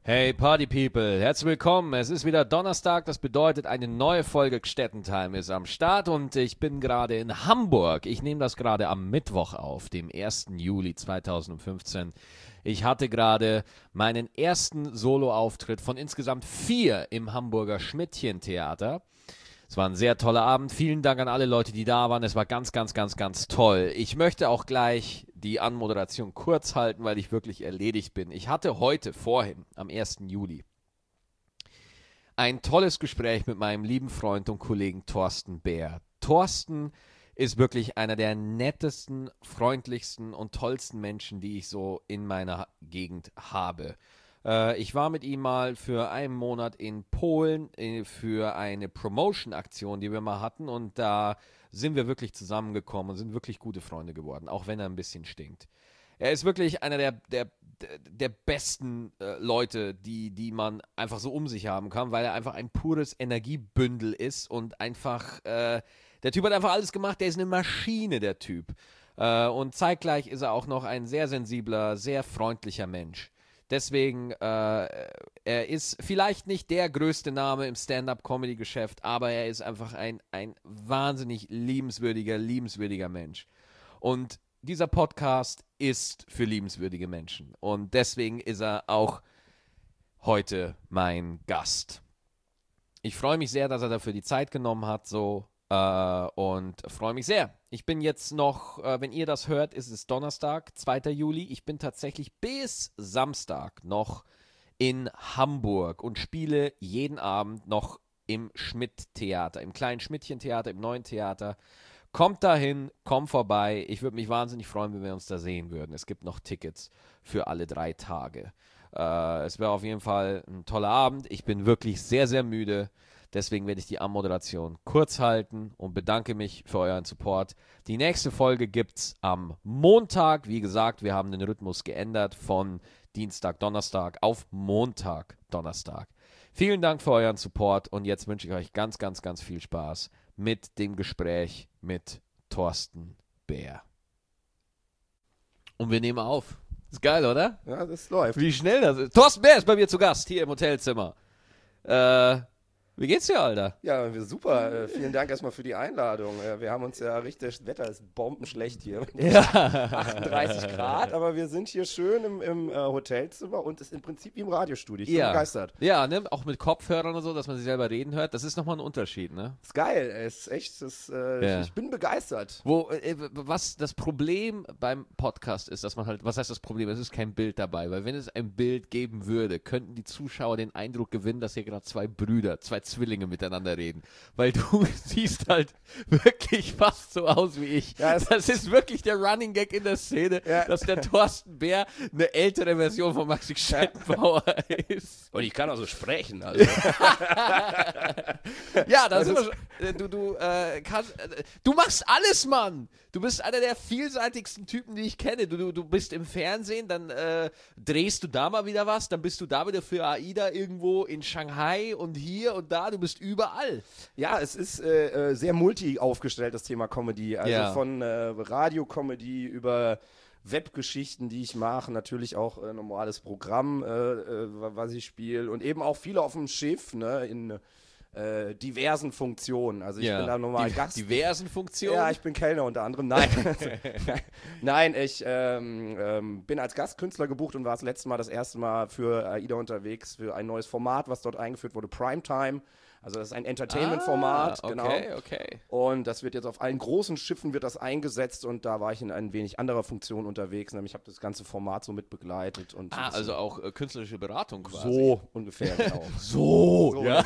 Hey Party People, herzlich willkommen. Es ist wieder Donnerstag, das bedeutet, eine neue Folge Gstettentime ist am Start und ich bin gerade in Hamburg. Ich nehme das gerade am Mittwoch auf, dem 1. Juli 2015. Ich hatte gerade meinen ersten Soloauftritt von insgesamt 4 im Hamburger Schmidtchen-Theater. Es war ein sehr toller Abend. Vielen Dank an alle Leute, die da waren. Es war ganz, ganz, ganz, ganz toll. Ich möchte auch gleich die Anmoderation kurz halten, weil ich wirklich erledigt bin. Ich hatte vorhin, am 1. Juli, ein tolles Gespräch mit meinem lieben Freund und Kollegen Thorsten Bär. Thorsten ist wirklich einer der nettesten, freundlichsten und tollsten Menschen, die ich so in meiner Gegend habe. Ich war mit ihm mal für einen Monat in Polen für eine Promotion-Aktion, die wir mal hatten, und da sind wir wirklich zusammengekommen und sind wirklich gute Freunde geworden, auch wenn er ein bisschen stinkt. Er ist wirklich einer der besten Leute, die man einfach so um sich haben kann, weil er einfach ein pures Energiebündel ist und einfach, der Typ hat einfach alles gemacht, der ist eine Maschine, der Typ. Und zeitgleich ist er auch noch ein sehr sensibler, sehr freundlicher Mensch. Deswegen, er ist vielleicht nicht der größte Name im Stand-up-Comedy-Geschäft, aber er ist einfach ein wahnsinnig liebenswürdiger Mensch. Und dieser Podcast ist für liebenswürdige Menschen. Und deswegen ist er auch heute mein Gast. Ich freue mich sehr, dass er dafür die Zeit genommen hat, und freue mich sehr. Ich bin jetzt noch, wenn ihr das hört, ist es Donnerstag, 2. Juli. Ich bin tatsächlich bis Samstag noch in Hamburg und spiele jeden Abend noch im Schmidt-Theater, im kleinen Schmidtchen-Theater, im neuen Theater. Kommt dahin, kommt vorbei. Ich würde mich wahnsinnig freuen, wenn wir uns da sehen würden. Es gibt noch Tickets für alle 3 Tage. Es wäre auf jeden Fall ein toller Abend. Ich bin wirklich sehr, sehr müde. Deswegen werde ich die Anmoderation kurz halten und bedanke mich für euren Support. Die nächste Folge gibt's am Montag. Wie gesagt, wir haben den Rhythmus geändert von Dienstag, Donnerstag auf Montag, Donnerstag. Vielen Dank für euren Support und jetzt wünsche ich euch ganz, ganz, ganz viel Spaß mit dem Gespräch mit Thorsten Bär. Und wir nehmen auf. Ist geil, oder? Ja, das läuft. Wie schnell das ist. Thorsten Bär ist bei mir zu Gast, hier im Hotelzimmer. Wie geht's dir, Alter? Ja, super. Vielen Dank erstmal für die Einladung. Wir haben uns ja richtig, das Wetter ist bombenschlecht hier. Ja. 38 Grad, aber wir sind hier schön im Hotelzimmer und ist im Prinzip wie im Radiostudio. Ich bin begeistert. Ja, ne? Auch mit Kopfhörern und so, dass man sich selber reden hört. Das ist nochmal ein Unterschied, ne? Ist geil. Ist echt, ich bin begeistert. Was das Problem beim Podcast ist, dass man halt, was heißt das Problem? Es ist kein Bild dabei, weil wenn es ein Bild geben würde, könnten die Zuschauer den Eindruck gewinnen, dass hier gerade zwei Zwillinge miteinander reden, weil du siehst halt wirklich fast so aus wie ich. Ja, das ist wirklich der Running Gag in der Szene, dass der Thorsten Bär eine ältere Version von Maxi Schettenbauer ist. Und ich kann auch so sprechen. Also. Ja, da sind wir schon. Du machst alles, Mann! Du bist einer der vielseitigsten Typen, die ich kenne. Du bist im Fernsehen, dann drehst du da mal wieder was, dann bist du da wieder für AIDA irgendwo in Shanghai und hier und da, du bist überall. Ja, es ist sehr multi aufgestellt, das Thema Comedy. Also von Radio-Comedy über Webgeschichten, die ich mache, natürlich auch normales Programm, was ich spiele und eben auch viele auf dem Schiff, ne, in diversen Funktionen. Also ich bin da normal Gast. Diversen Funktionen? Ja, ich bin Kellner unter anderem. Nein, Nein, ich bin als Gastkünstler gebucht und war das erste Mal für AIDA unterwegs für ein neues Format, was dort eingeführt wurde, Primetime. Also das ist ein Entertainment-Format, genau. Okay. Und das wird jetzt auf allen großen Schiffen wird das eingesetzt und da war ich in ein wenig anderer Funktion unterwegs. Nämlich ich habe das ganze Format so mit begleitet. Und also auch künstlerische Beratung quasi. So ungefähr, genau. so ja.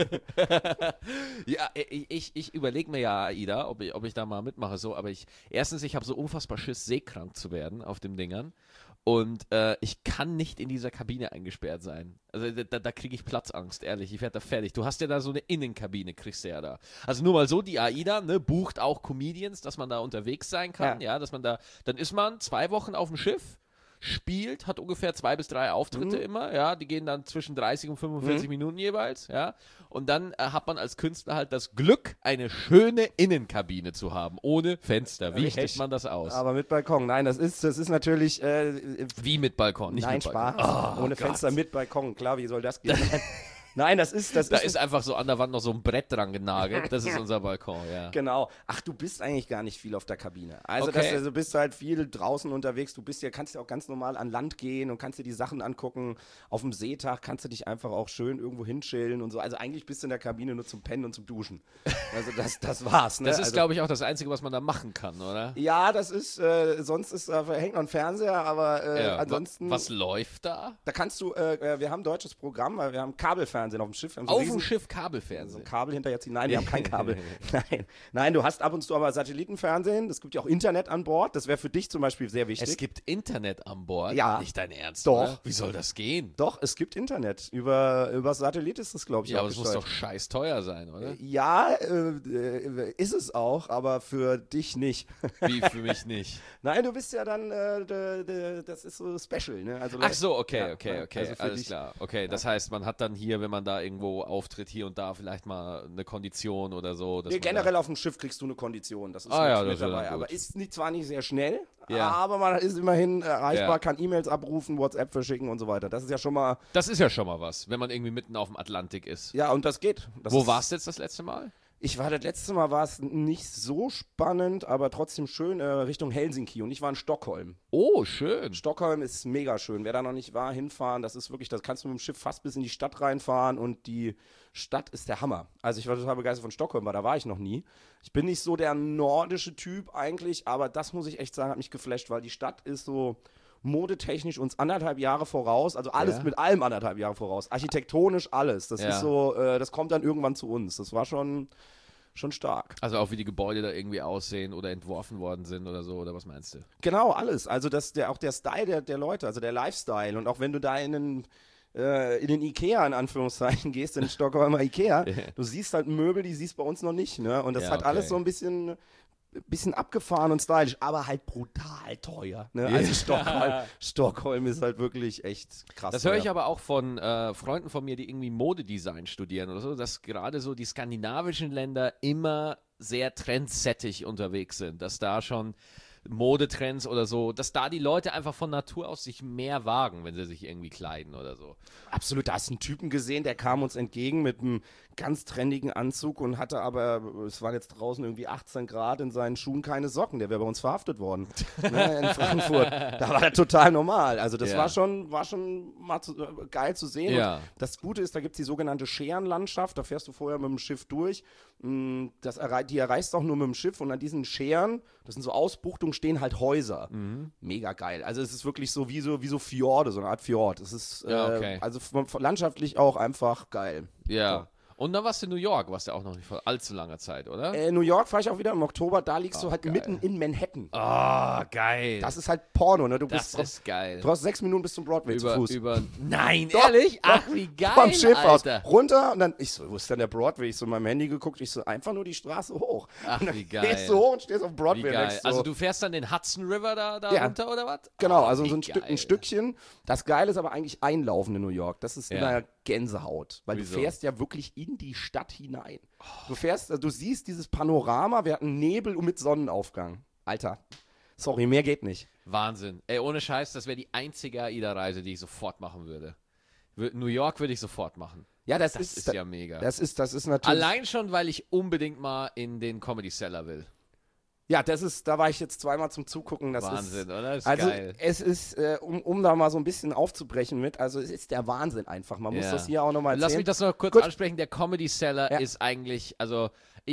Ja, ich überlege mir ja, AIDA, ob ich da mal mitmache, so, aber ich habe so unfassbar Schiss, seekrank zu werden auf dem Dingern. Und ich kann nicht in dieser Kabine eingesperrt sein. Also da kriege ich Platzangst, ehrlich. Ich werde da fertig. Du hast ja da so eine Innenkabine, kriegst du ja da. Also nur mal so, die AIDA, ne, bucht auch Comedians, dass man da unterwegs sein kann. Ja, dass man da, dann ist man 2 Wochen auf dem Schiff spielt, hat ungefähr 2 bis 3 Auftritte immer, ja, die gehen dann zwischen 30 und 45 Minuten jeweils, ja, und dann hat man als Künstler halt das Glück, eine schöne Innenkabine zu haben, ohne Fenster. Wie stellt man das aus? Aber mit Balkon, nein, das ist natürlich... wie mit Balkon, nicht nein, mit Balkon. Spaß, ohne Gott. Fenster mit Balkon, klar, wie soll das gehen? Nein, das ist einfach so an der Wand noch so ein Brett dran genagelt. Das ist unser Balkon, ja. Genau. Ach, du bist eigentlich gar nicht viel auf der Kabine. Also okay. du bist halt viel draußen unterwegs. Kannst ja auch ganz normal an Land gehen und kannst dir die Sachen angucken. Auf dem Seetag kannst du dich einfach auch schön irgendwo hinchillen und so. Also eigentlich bist du in der Kabine nur zum Pennen und zum Duschen. Also das war's. Ne? Das ist, glaube ich, auch das Einzige, was man da machen kann, oder? Ja, das ist, sonst hängt noch ein Fernseher, aber ansonsten... Was läuft da? Da kannst du, wir haben ein deutsches Programm, weil wir haben Kabelfernsehen auf dem Schiff. Auf dem Schiff Kabelfernsehen. So ein Kabel hinterher ziehen. Nein, wir haben kein Kabel. Nein, du hast ab und zu aber Satellitenfernsehen. Es gibt ja auch Internet an Bord. Das wäre für dich zum Beispiel sehr wichtig. Es gibt Internet an Bord? Ja. Nicht dein Ernst, Doch. Oder? Wie soll das gehen? Doch, es gibt Internet. Über Satellit ist das, glaube ich, ja, auch aber es muss doch scheiß teuer sein, oder? Ja, ist es auch, aber für dich nicht. Wie, für mich nicht? Nein, du bist ja dann, das ist so special, ne? Also, ach so, okay. Also alles klar. Okay, das heißt, man hat dann hier, wenn man da irgendwo auftritt, hier und da vielleicht mal eine Kondition oder so. Nee, generell auf dem Schiff kriegst du eine Kondition. Das ist mit dabei. Aber ist zwar nicht sehr schnell, ja. aber man ist immerhin erreichbar, kann E-Mails abrufen, WhatsApp verschicken und so weiter. Das ist ja schon mal... Das ist ja schon mal was, wenn man irgendwie mitten auf dem Atlantik ist. Ja, und das geht. Wo warst du jetzt das letzte Mal? Das letzte Mal war es nicht so spannend, aber trotzdem schön Richtung Helsinki und ich war in Stockholm. Oh, schön. Stockholm ist mega schön. Wer da noch nicht war, hinfahren, das ist wirklich, das kannst du mit dem Schiff fast bis in die Stadt reinfahren und die Stadt ist der Hammer. Also ich war total begeistert von Stockholm, weil da war ich noch nie. Ich bin nicht so der nordische Typ eigentlich, aber das muss ich echt sagen, hat mich geflasht, weil die Stadt ist so... modetechnisch uns 1,5 Jahre voraus, also alles mit allem 1,5 Jahre voraus, architektonisch alles, das ist so, das kommt dann irgendwann zu uns, das war schon stark. Also auch wie die Gebäude da irgendwie aussehen oder entworfen worden sind oder so, oder was meinst du? Genau, alles, also auch der Style der Leute, also der Lifestyle und auch wenn du da in den Ikea in Anführungszeichen gehst, in den Stockholmer Ikea, du siehst halt Möbel, die siehst bei uns noch nicht, ne, und das hat alles so ein bisschen abgefahren und stylisch, aber halt brutal teuer. Ne? Also Stockholm ist halt wirklich echt krass. Das höre ich aber auch von Freunden von mir, die irgendwie Modedesign studieren oder so, dass gerade so die skandinavischen Länder immer sehr trendsettig unterwegs sind, dass da schon Modetrends oder so, dass da die Leute einfach von Natur aus sich mehr wagen, wenn sie sich irgendwie kleiden oder so. Absolut, da hast du einen Typen gesehen, der kam uns entgegen mit einem ganz trendigen Anzug und hatte aber, es waren jetzt draußen irgendwie 18 Grad, in seinen Schuhen keine Socken, der wäre bei uns verhaftet worden, ne, in Frankfurt. Da war er total normal, also das war schon mal geil zu sehen. Ja. Und das Gute ist, da gibt es die sogenannte Scherenlandschaft, da fährst du vorher mit dem Schiff durch, die erreichst du auch nur mit dem Schiff und an diesen Scheren, das sind so Ausbuchtungen, stehen halt Häuser. Mega geil. Also es ist wirklich so wie so Fjorde, so eine Art Fjord. Es ist also landschaftlich auch einfach geil. Ja. So. Und dann warst du in New York, warst du auch noch nicht vor allzu langer Zeit, oder? New York fahre ich auch wieder im Oktober, da liegst du halt mitten in Manhattan. Geil. Das ist halt Porno, ne? Das ist geil. Du brauchst 6 Minuten bis zum Broadway zu Fuß. Nein, doch, ehrlich? Doch, ach, wie geil, vom Schiff Alter. aus, runter und dann, ich so, wo ist denn der Broadway? Ich so in meinem Handy geguckt, ich so, einfach nur die Straße hoch. Ach, und dann wie geil. Gehst du hoch und stehst auf Broadway. Wie geil. So. Also du fährst dann den Hudson River da runter oder was? Genau, also so ein ein Stückchen. Das Geile ist aber eigentlich Einlaufen in New York. Das ist immer Gänsehaut, weil Wieso? du fährst ja wirklich in die Stadt hinein. Du siehst dieses Panorama, wir hatten Nebel und mit Sonnenaufgang. Alter, sorry, mehr geht nicht. Wahnsinn. Ey, ohne Scheiß, das wäre die einzige AIDA-Reise, die ich sofort machen würde. New York würde ich sofort machen. Ja, das ist ja mega. Das ist natürlich... Allein schon, weil ich unbedingt mal in den Comedy Cellar will. Ja, da war ich jetzt zweimal zum Zugucken. Das Wahnsinn, oder? Das ist also geil. Es ist, um da mal so ein bisschen aufzubrechen es ist der Wahnsinn einfach. Man muss das hier auch nochmal erzählen. Lass mich das noch kurz ansprechen. Der Comedy Cellar ist eigentlich, also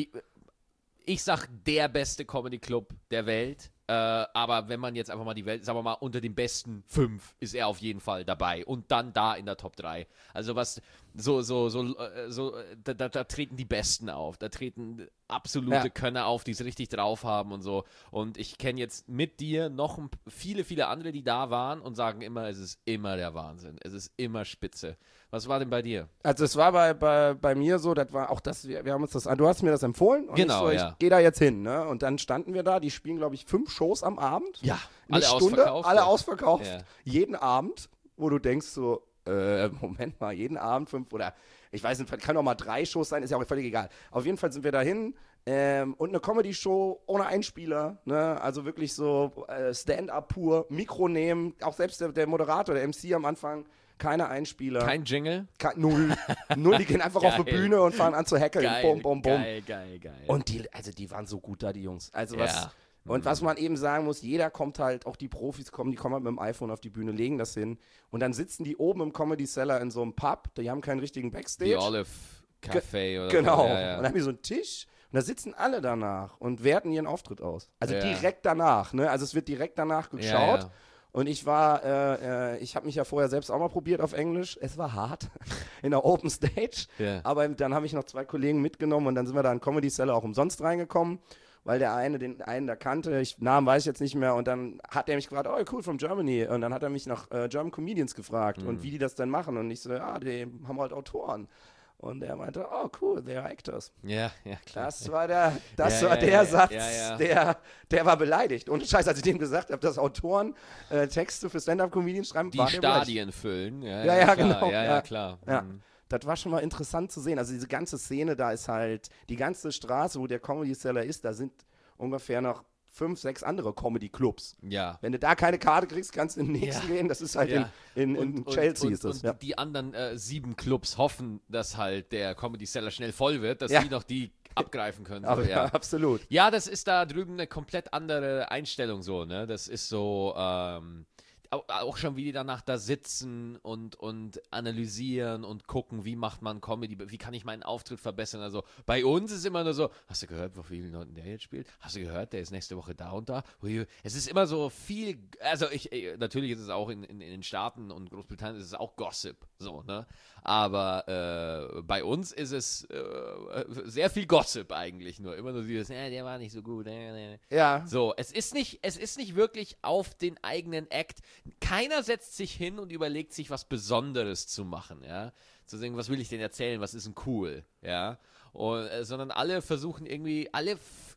ich sag, der beste Comedy Club der Welt. Aber wenn man jetzt einfach mal die Welt, sagen wir mal, unter den besten 5 ist er auf jeden Fall dabei. Und dann da in der Top 3. Also was, da treten die Besten auf. Da treten absolute Könner auf, die es richtig drauf haben und so. Und ich kenne jetzt mit dir noch viele, viele andere, die da waren und sagen immer, es ist immer der Wahnsinn. Es ist immer spitze. Was war denn bei dir? Also es war bei mir so, das war auch das, wir haben uns das, du hast mir das empfohlen und genau, ich gehe da jetzt hin, ne? Und dann standen wir da, die spielen glaube ich 5 Shows am Abend. Ja, alle ausverkauft. Alle ausverkauft. Ja. Jeden Abend, wo du denkst so, Moment mal, jeden Abend 5 oder ich weiß nicht, kann auch mal 3 Shows sein, ist ja auch völlig egal. Auf jeden Fall sind wir dahin und eine Comedy-Show ohne Einspieler, ne? Also wirklich so Stand-up pur, Mikro nehmen, auch selbst der Moderator, der MC am Anfang, keine Einspieler. Kein Jingle? Null, die gehen einfach auf die Bühne und fangen an zu hackeln. Geil, Bum, bum, bum. Geil. Und die waren so gut da, die Jungs. Also Ja. Und was man eben sagen muss, jeder kommt halt, auch die Profis kommen, die kommen halt mit dem iPhone auf die Bühne, legen das hin und dann sitzen die oben im Comedy Cellar in so einem Pub, die haben keinen richtigen Backstage. Die Olive Café oder genau. so. Ja. Und dann haben die so einen Tisch und da sitzen alle danach und werten ihren Auftritt aus. Also Ja. direkt danach, ne? Also es wird direkt danach geschaut. Ja. Und ich habe mich ja vorher selbst auch mal probiert auf Englisch. Es war hart in der Open Stage. Ja. Aber dann habe ich noch 2 Kollegen mitgenommen und dann sind wir da in Comedy Cellar auch umsonst reingekommen, weil der eine den einen da kannte. Namen weiß ich jetzt nicht mehr. Und dann hat er mich gefragt, oh cool, from Germany. Und dann hat er mich nach German Comedians gefragt und wie die das denn machen. Und ich so, ja, die haben halt Autoren. Und er meinte, oh cool, they are actors. Ja, klar. Das war der Satz, der war beleidigt. Und Scheiß, als ich dem gesagt habe, dass Autoren Texte für Stand-Up-Comedians schreiben, Die war der Stadien füllen. Ja, klar. genau. Ja, klar. Ja. Mhm. Das war schon mal interessant zu sehen. Also diese ganze Szene, da ist halt, die ganze Straße, wo der Comedy Cellar ist, da sind ungefähr noch 5, 6 andere Comedy-Clubs. Ja. Wenn du da keine Karte kriegst, kannst du in den nächsten gehen. Das ist halt in Chelsea ist das. Und die anderen 7 Clubs hoffen, dass halt der Comedy Cellar schnell voll wird, dass Ja. die noch die abgreifen können. Aber So, ja, absolut. Ja, das ist da drüben eine komplett andere Einstellung so, ne? Das ist so, auch schon, wie die danach da sitzen und analysieren und gucken, wie macht man Comedy, wie kann ich meinen Auftritt verbessern. Also bei uns ist immer nur so, hast du gehört, wie vielen Leuten der jetzt spielt? Hast du gehört, der ist nächste Woche da und da? Es ist immer so viel, also natürlich ist es auch in den Staaten und Großbritannien ist es auch Gossip, so, ne? Aber bei uns ist es sehr viel Gossip eigentlich nur. Immer nur dieses, der war nicht so gut. Ja. So, es ist nicht wirklich auf den eigenen Act. Keiner setzt sich hin und überlegt sich, was Besonderes zu machen, ja. Zu sagen, was will ich denn erzählen, was ist denn cool, ja. Und, sondern alle versuchen irgendwie, alle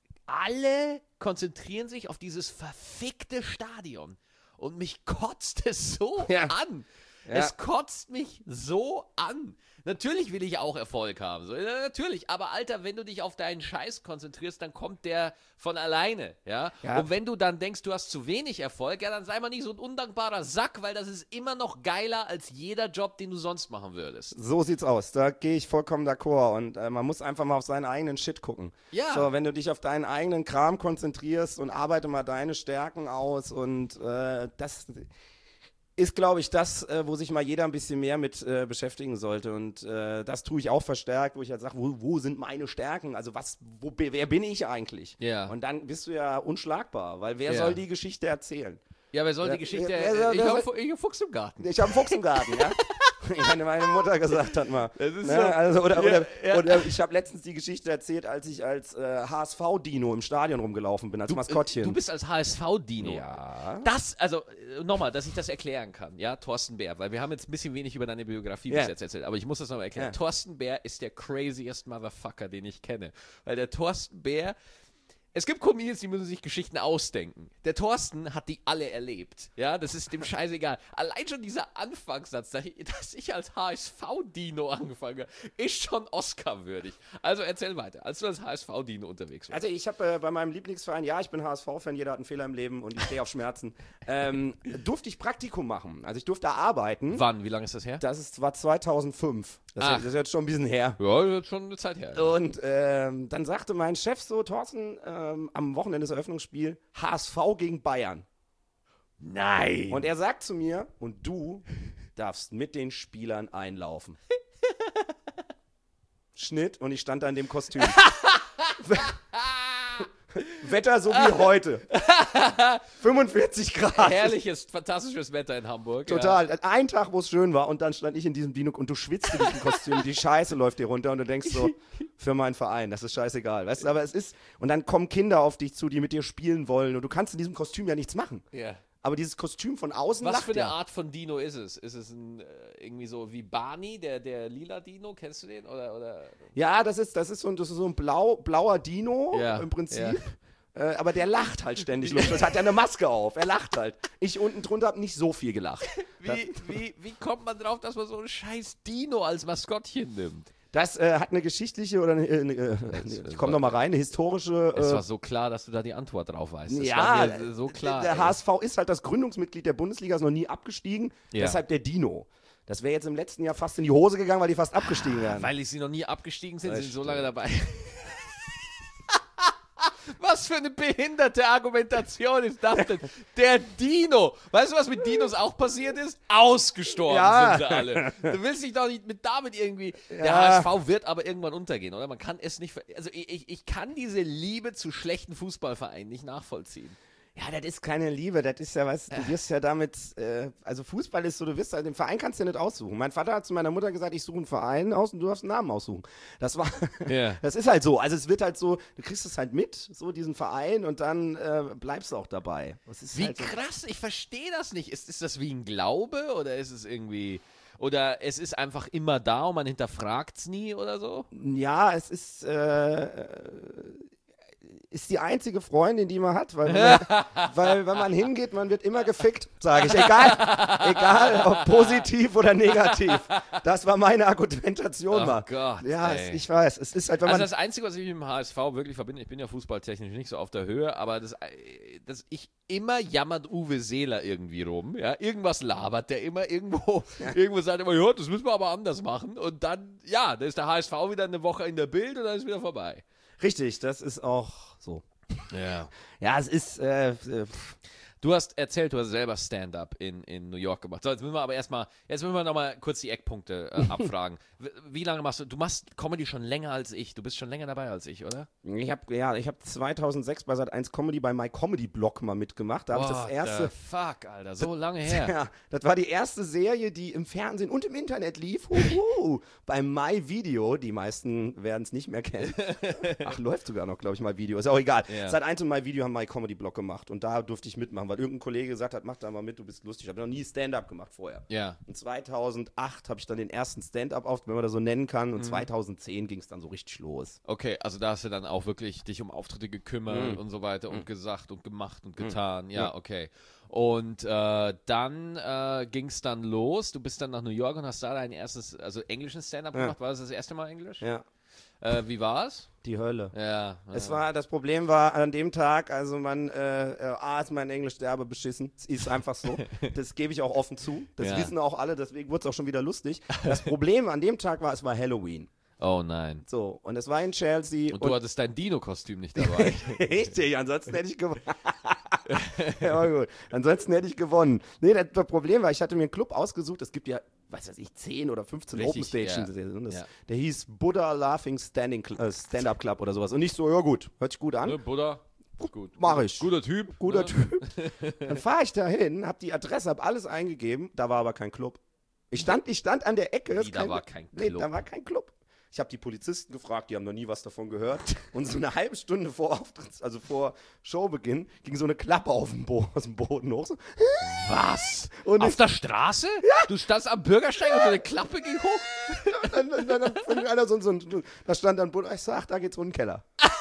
konzentrieren sich auf dieses verfickte Stadion. Und mich kotzt es so an. Ja. Es kotzt mich so an. Natürlich will ich auch Erfolg haben. So, natürlich. Aber Alter, wenn du dich auf deinen Scheiß konzentrierst, dann kommt der von alleine. Ja? Und wenn du dann denkst, du hast zu wenig Erfolg, ja, dann sei mal nicht so ein undankbarer Sack, weil das ist immer noch geiler als jeder Job, den du sonst machen würdest. So sieht's aus. Da gehe ich vollkommen d'accord. Und man muss einfach mal auf seinen eigenen Shit gucken. Ja. So, wenn du dich auf deinen eigenen Kram konzentrierst und arbeite mal deine Stärken aus und das ist, glaube ich, das, wo sich mal jeder ein bisschen mehr mit beschäftigen sollte. Und das tue ich auch verstärkt, wo ich halt sage, wo sind meine Stärken? Also wer bin ich eigentlich? Ja. Und dann bist du ja unschlagbar, weil wer soll die Geschichte erzählen? Ja, wer soll die Geschichte ich habe Fuchs im Garten. Ich habe einen Fuchs im Garten, ja. Meine Mutter gesagt hat mal. Das ist ne? so. Also, oder ich habe letztens die Geschichte erzählt, als ich als HSV-Dino im Stadion rumgelaufen bin, als Maskottchen. Du bist als HSV-Dino. Ja. Nochmal, dass ich das erklären kann, ja, Thorsten Bär, weil wir haben jetzt ein bisschen wenig über deine Biografie bis jetzt erzählt, aber ich muss das nochmal erklären. Thorsten Bär ist der craziest Motherfucker, den ich kenne. Weil der Thorsten Bär, es gibt Comedians, die müssen sich Geschichten ausdenken. Der Thorsten hat die alle erlebt. Ja, das ist dem scheißegal. Allein schon dieser Anfangssatz, dass ich als HSV-Dino angefangen habe, ist schon Oscar-würdig. Also erzähl weiter, als du als HSV-Dino unterwegs warst. Also ich habe bei meinem Lieblingsverein, ich bin HSV-Fan, jeder hat einen Fehler im Leben und ich stehe auf Schmerzen, durfte ich Praktikum machen. Also ich durfte arbeiten. Wann? Wie lange ist das her? War 2005. Das ist jetzt schon ein bisschen her. Ja, das ist schon eine Zeit her. Und dann sagte mein Chef so, Thorsten, am Wochenende des Eröffnungsspiel, HSV gegen Bayern. Nein! Und er sagt zu mir, und du darfst mit den Spielern einlaufen. Schnitt, und ich stand da in dem Kostüm. Wetter so wie heute. 45 Grad. Herrliches, fantastisches Wetter in Hamburg. Total. Ja. Ein Tag, wo es schön war, und dann stand ich in diesem Dino und du schwitzt in diesem Kostüm, die Scheiße läuft dir runter und du denkst so, für meinen Verein, das ist scheißegal. Weißt du, aber es ist, und dann kommen Kinder auf dich zu, die mit dir spielen wollen und du kannst in diesem Kostüm ja nichts machen. Ja. Aber dieses Kostüm von außen Was für eine Art von Dino ist es? Ist es irgendwie so wie Barney, der lila Dino? Kennst du den? Oder? Ja, das ist so ein blauer Dino im Prinzip. Aber der lacht halt ständig. Das hat ja eine Maske auf. Er lacht halt. Ich unten drunter habe nicht so viel gelacht. Wie kommt man drauf, dass man so einen scheiß Dino als Maskottchen nimmt? Das hat eine geschichtliche oder ich komme nochmal rein, eine historische. Es war so klar, dass du da die Antwort drauf weißt. Das ja, war mir so klar. Der HSV ist halt das Gründungsmitglied der Bundesliga, ist noch nie abgestiegen. Ja. Deshalb der Dino. Das wäre jetzt im letzten Jahr fast in die Hose gegangen, weil die fast abgestiegen wären. Weil sie noch nie abgestiegen sind, Das sind so stimmt. lange dabei. Was für eine behinderte Argumentation ist das denn? Der Dino. Weißt du, was mit Dinos auch passiert ist? Ausgestorben sind sie alle. Du willst dich doch nicht damit irgendwie... Der HSV wird aber irgendwann untergehen, oder? Man kann es nicht... Also ich kann diese Liebe zu schlechten Fußballvereinen nicht nachvollziehen. Ja, das ist keine Liebe, das ist ja was, du wirst ja damit, also Fußball ist so, du wirst, den Verein kannst du ja nicht aussuchen. Mein Vater hat zu meiner Mutter gesagt, ich suche einen Verein aus und du darfst einen Namen aussuchen. Das war, das ist halt so, also es wird halt so, du kriegst es halt mit, so diesen Verein und dann bleibst du auch dabei. Das ist Wie halt so. krass, ich verstehe das nicht. Ist das wie ein Glaube oder ist es irgendwie... Oder es ist einfach immer da und man hinterfragt es nie oder so? Ja, es ist die einzige Freundin, die man hat, weil wenn man hingeht, man wird immer gefickt, sage ich. Egal, ob positiv oder negativ. Das war meine Argumentation mal. Oh Gott, ja, ey. Ich weiß. Es ist halt, wenn Also man das Einzige, was ich mit dem HSV wirklich verbinde, ich bin ja fußballtechnisch nicht so auf der Höhe, aber das immer jammert Uwe Seeler irgendwie rum, ja, irgendwas labert, der immer irgendwo sagt immer, ja, das müssen wir aber anders machen und dann, ja, da ist der HSV wieder eine Woche in der Bild und dann ist wieder vorbei. Richtig, das ist auch so. Ja. Ja, es ist, Du hast erzählt, du hast selber Stand-up in New York gemacht. So, jetzt müssen wir nochmal kurz die Eckpunkte abfragen. Wie lange machst du machst Comedy schon länger als ich. Du bist schon länger dabei als ich, oder? Ich habe 2006 bei Sat.1 Comedy bei My Comedy Blog mal mitgemacht. Da habe ich das erste. Fuck, Alter, so lange her. Ja, das war die erste Serie, die im Fernsehen und im Internet lief. Bei My Video. Die meisten werden es nicht mehr kennen. Ach, läuft sogar noch, glaube ich, My Video. Ist auch egal. Ja. Sat.1 und My Video haben My Comedy Blog gemacht und da durfte ich mitmachen, weil irgendein Kollege gesagt hat, mach da mal mit, du bist lustig. Ich habe noch nie Stand-up gemacht vorher. Ja. Und 2008 habe ich dann den ersten Stand-up auf, wenn man das so nennen kann. Und 2010 ging es dann so richtig los. Okay, also da hast du dann auch wirklich dich um Auftritte gekümmert und so weiter und gesagt und gemacht und getan. Ja, okay. Und dann ging es dann los. Du bist dann nach New York und hast da dein erstes, also englisches Stand-up gemacht. War das erste Mal Englisch? Ja. Wie war es? Die Hölle. Ja. Das Problem war an dem Tag, also ist mein Englisch derbe beschissen. Es ist einfach so. Das gebe ich auch offen zu. Das wissen auch alle, deswegen wurde es auch schon wieder lustig. Das Problem an dem Tag war, es war Halloween. Oh nein. So, und es war in Chelsea. Und du hattest dein Dino-Kostüm nicht dabei. Richtig, ansonsten hätte ich gewonnen. Ja, gut. Ansonsten hätte ich gewonnen. Nee, das Problem war, ich hatte mir einen Club ausgesucht. Es gibt ja, was weiß ich, 10 oder 15 Open Stations. Ja. Der hieß Buddha Laughing Stand-Up Club oder sowas. Und ich so, ja gut, hört sich gut an. Ne, Buddha, gut. Mach ich. Guter Typ. Guter Typ. Dann fahre ich da hin, hab die Adresse, hab alles eingegeben. Da war aber kein Club. Ich stand an der Ecke. Da war kein Club. Nee, da war kein Club. Ich habe die Polizisten gefragt, die haben noch nie was davon gehört. Und so eine halbe Stunde vor Showbeginn, ging so eine Klappe aus dem Boden hoch. So. Was? Und auf der Straße? Ja. Du standst am Bürgersteig und so eine Klappe ging hoch? dann fing einer da stand dann, ich sag, ach, da geht's unten in den Keller.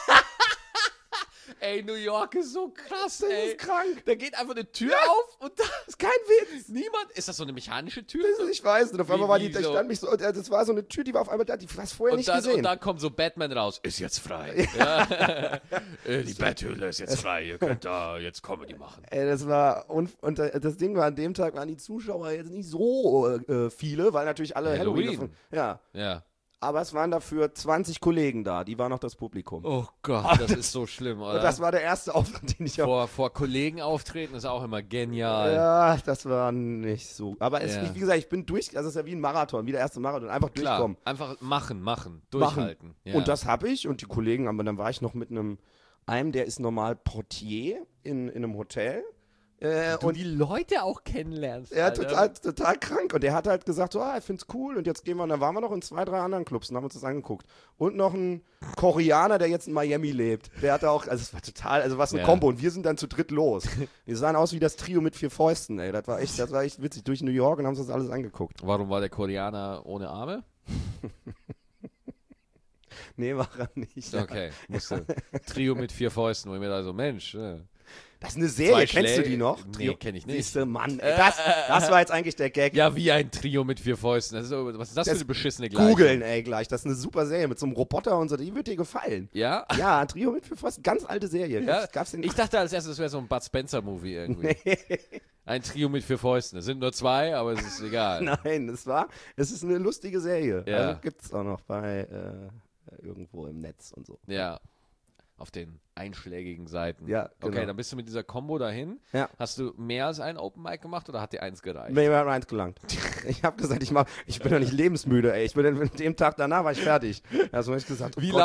Ey, New York ist so krass, ey. Das ist krank. Da geht einfach eine Tür auf und da ist kein Witz. Niemand. Ist das so eine mechanische Tür? Ich weiß nicht. Auf einmal war so? Das war so eine Tür, die war auf einmal da, die hast du vorher nicht gesehen. Und dann kommt so Batman raus. Ist jetzt frei. Ja. Die Betthöhle ist jetzt frei. Ihr könnt da jetzt Comedy machen. Ey, das war, und das Ding war, an dem Tag waren die Zuschauer jetzt nicht so viele, weil natürlich alle Halloween. Ja. Aber es waren dafür 20 Kollegen da, die waren noch das Publikum. Oh Gott, das ist so schlimm, oder? Und das war der erste Auftritt, den ich auch... Vor Kollegen auftreten ist auch immer genial. Ja, das war nicht so. Aber wie gesagt, ich bin also es ist ja wie ein Marathon, wie der erste Marathon, einfach durchkommen. Einfach machen, durchhalten. Ja. Und das habe ich und die Kollegen, aber dann war ich noch mit einem, der ist normal Portier in einem Hotel. Und die Leute auch kennenlernst. Ja, total krank. Und der hat halt gesagt, so, er find's cool. Und jetzt gehen wir, und dann waren wir noch in 2, 3 anderen Clubs und haben uns das angeguckt. Und noch ein Koreaner, der jetzt in Miami lebt. Der hatte auch, also es war total, also was eine Kombo. Und wir sind dann zu dritt los. Wir sahen aus wie das Trio mit 4 Fäusten, ey. Das war echt witzig. Durch New York und haben uns das alles angeguckt. Warum war der Koreaner ohne Arme? Nee, war er nicht. Okay, musste. Trio mit 4 Fäusten, wo ich mir da so, Mensch. Das ist eine Serie, kennst du die noch? Nee, kenn ich nicht. Siehste, Mann, ey, das war jetzt eigentlich der Gag. Ja, wie ein Trio mit 4 Fäusten. Was ist das für eine beschissene Gleichung? Googeln, ey, gleich. Das ist eine super Serie mit so einem Roboter und so. Die wird dir gefallen. Ja? Ja, Trio mit 4 Fäusten. Ganz alte Serie. Ja? Ich dachte als erstes, das wäre so ein Bud Spencer-Movie irgendwie. Nee. Ein Trio mit 4 Fäusten. Es sind nur 2, aber es ist egal. Nein, es ist eine lustige Serie. Ja. Also gibt's auch noch bei irgendwo im Netz und so. Ja. Auf den einschlägigen Seiten. Ja, genau. Okay, dann bist du mit dieser Combo dahin. Ja. Hast du mehr als einen Open Mic gemacht oder hat dir eins gereicht? Mir hat eins gelangt. Ich habe gesagt, ich bin doch nicht lebensmüde, ey. Dem Tag danach war ich fertig. Also habe ich gesagt, wie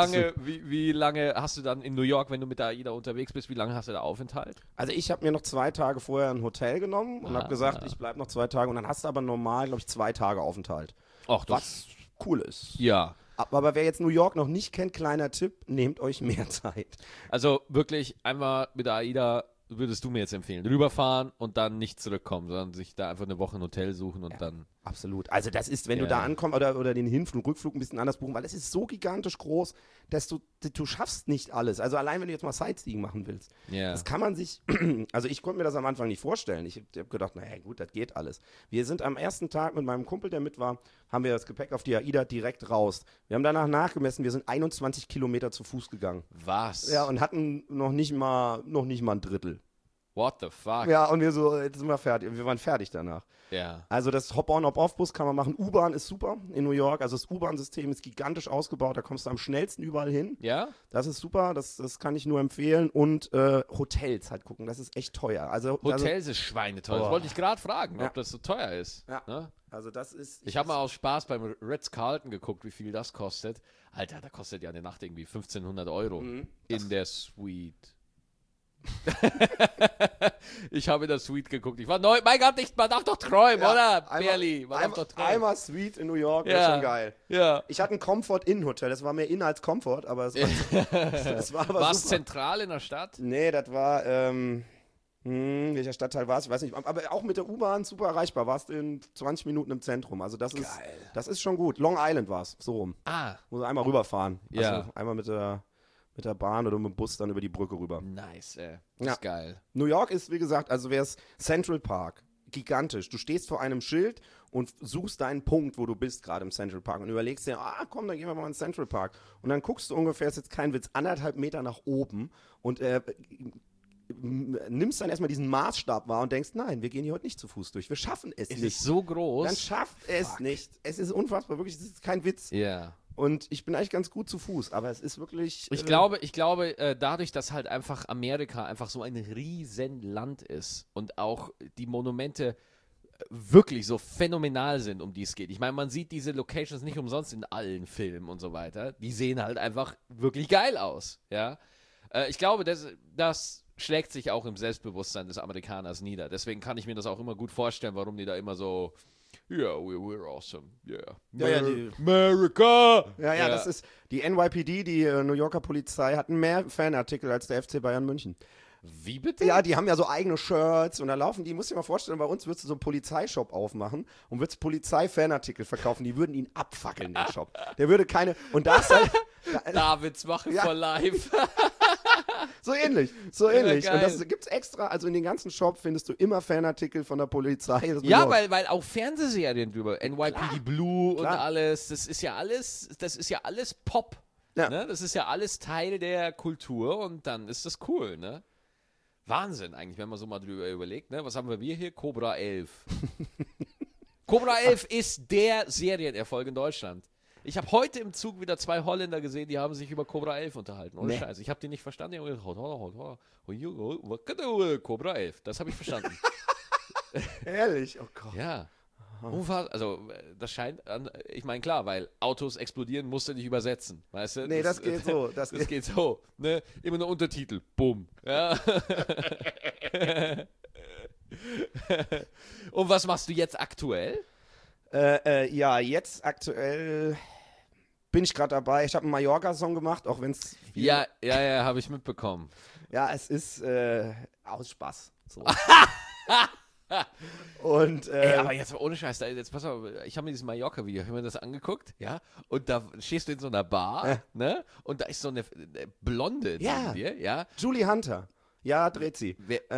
lange hast du dann in New York, wenn du mit der AIDA unterwegs bist, wie lange hast du da Aufenthalt? Also ich habe mir noch 2 Tage vorher ein Hotel genommen und habe gesagt, ich bleibe noch 2 Tage und dann hast du aber normal, glaube ich, 2 Tage Aufenthalt. Ach, was cool ist. Ja. Aber wer jetzt New York noch nicht kennt, kleiner Tipp, nehmt euch mehr Zeit. Also wirklich einmal mit der AIDA würdest du mir jetzt empfehlen, rüberfahren und dann nicht zurückkommen, sondern sich da einfach eine Woche ein Hotel suchen und dann... Absolut. Also das ist, wenn du da ankommst oder den Hinflug, Rückflug ein bisschen anders buchen, weil es ist so gigantisch groß, dass du schaffst nicht alles. Also allein, wenn du jetzt mal Sightseeing machen willst. Yeah. Das kann man sich, also ich konnte mir das am Anfang nicht vorstellen. Ich habe gedacht, naja gut, das geht alles. Wir sind am ersten Tag mit meinem Kumpel, der mit war, haben wir das Gepäck auf die AIDA direkt raus. Wir haben danach nachgemessen, wir sind 21 Kilometer zu Fuß gegangen. Was? Ja, und hatten noch nicht mal ein Drittel. What the fuck? Ja, und wir so, jetzt sind wir fertig. Wir waren fertig danach. Ja. Also das Hop-on, Hop-off-Bus kann man machen. U-Bahn ist super in New York. Also das U-Bahn-System ist gigantisch ausgebaut. Da kommst du am schnellsten überall hin. Ja? Das ist super. Das kann ich nur empfehlen. Und Hotels halt gucken. Das ist echt teuer. Hotels ist schweineteuer. Das wollte ich gerade fragen, ob das so teuer ist. Ja. Ne? Also das ist... Ich habe mal aus Spaß beim Ritz-Carlton geguckt, wie viel das kostet. Alter, da kostet ja eine Nacht irgendwie 1.500 Euro in der Suite. Ich habe in der Suite geguckt. Ich war neu. Mein Gott, man darf doch träumen, oder? Barely. Einmal Suite in New York, das ist schon geil. Ja. Ich hatte ein Comfort-In-Hotel. Das war mehr In als Comfort, aber es war aber War es zentral in der Stadt? Nee, das war, welcher Stadtteil war es? Ich weiß nicht. Aber auch mit der U-Bahn super erreichbar. Warst du in 20 Minuten im Zentrum. Also das ist schon gut. Long Island war es, so rum. Muss einmal rüberfahren. Ja. Also einmal mit der Bahn oder mit dem Bus dann über die Brücke rüber. Nice, ey. Das ist geil. New York ist, wie gesagt, also wäre es Central Park. Gigantisch. Du stehst vor einem Schild und suchst deinen Punkt, wo du bist, gerade im Central Park und überlegst dir, komm, dann gehen wir mal in den Central Park. Und dann guckst du ungefähr, ist jetzt kein Witz, 1,5 Meter nach oben und nimmst dann erstmal diesen Maßstab wahr und denkst, nein, wir gehen hier heute nicht zu Fuß durch. Wir schaffen es nicht. Es ist so groß. Dann schafft es nicht. Es ist unfassbar, wirklich, es ist kein Witz. Ja. Yeah. Und ich bin eigentlich ganz gut zu Fuß, aber es ist wirklich... Ich glaube, dadurch, dass halt einfach Amerika einfach so ein riesen Land ist und auch die Monumente wirklich so phänomenal sind, um die es geht. Ich meine, man sieht diese Locations nicht umsonst in allen Filmen und so weiter. Die sehen halt einfach wirklich geil aus, ja. Ich glaube, das schlägt sich auch im Selbstbewusstsein des Amerikaners nieder. Deswegen kann ich mir das auch immer gut vorstellen, warum die da immer so... Yeah, we're awesome. Yeah. America! Ja, das ist die NYPD, die New Yorker Polizei, hatten mehr Fanartikel als der FC Bayern München. Wie bitte? Ja, die haben ja so eigene Shirts und da laufen die, musst du dir mal vorstellen, bei uns würdest du so einen Polizeishop aufmachen und würdest Polizei-Fanartikel verkaufen, die würden ihn abfackeln, den Shop. Der würde keine, und da ist halt... Davids machen for life. So ähnlich. Ja, und das gibt's extra, also in den ganzen Shop findest du immer Fanartikel von der Polizei. Ja, weil auch Fernsehserien drüber, NYPD Blue und alles, das ist ja alles Pop. Ja. Ne? Das ist ja alles Teil der Kultur und dann ist das cool, ne? Wahnsinn eigentlich, wenn man so mal drüber überlegt, ne? Was haben wir hier? Cobra 11. Cobra 11 ist der Serienerfolg in Deutschland. Ich habe heute im Zug wieder 2 Holländer gesehen, die haben sich über Cobra 11 unterhalten. Ohne Scheiß. Ich habe die nicht verstanden. Die haben gesagt, Cobra 11. Das habe ich verstanden. Ehrlich? Oh Gott. Ja. Also, das scheint, ich meine, klar, weil Autos explodieren, musst du nicht übersetzen, weißt du? Nee, das geht so. Das geht so, ne? Immer nur Untertitel, bumm. Ja. Und was machst du jetzt aktuell? Ja, jetzt aktuell bin ich gerade dabei. Ich habe einen Mallorca-Song gemacht, auch wenn es... Ja, habe ich mitbekommen. Ja, es ist aus Spaß. So. Und, Ey, aber jetzt ohne Scheiß, jetzt pass auf, ich habe mir dieses Mallorca-Video, ich habe mir das angeguckt, ja, und da stehst du in so einer Bar, ne, und da ist so eine Blonde neben dir, ja. Julie Hunter. Ja, dreht sie.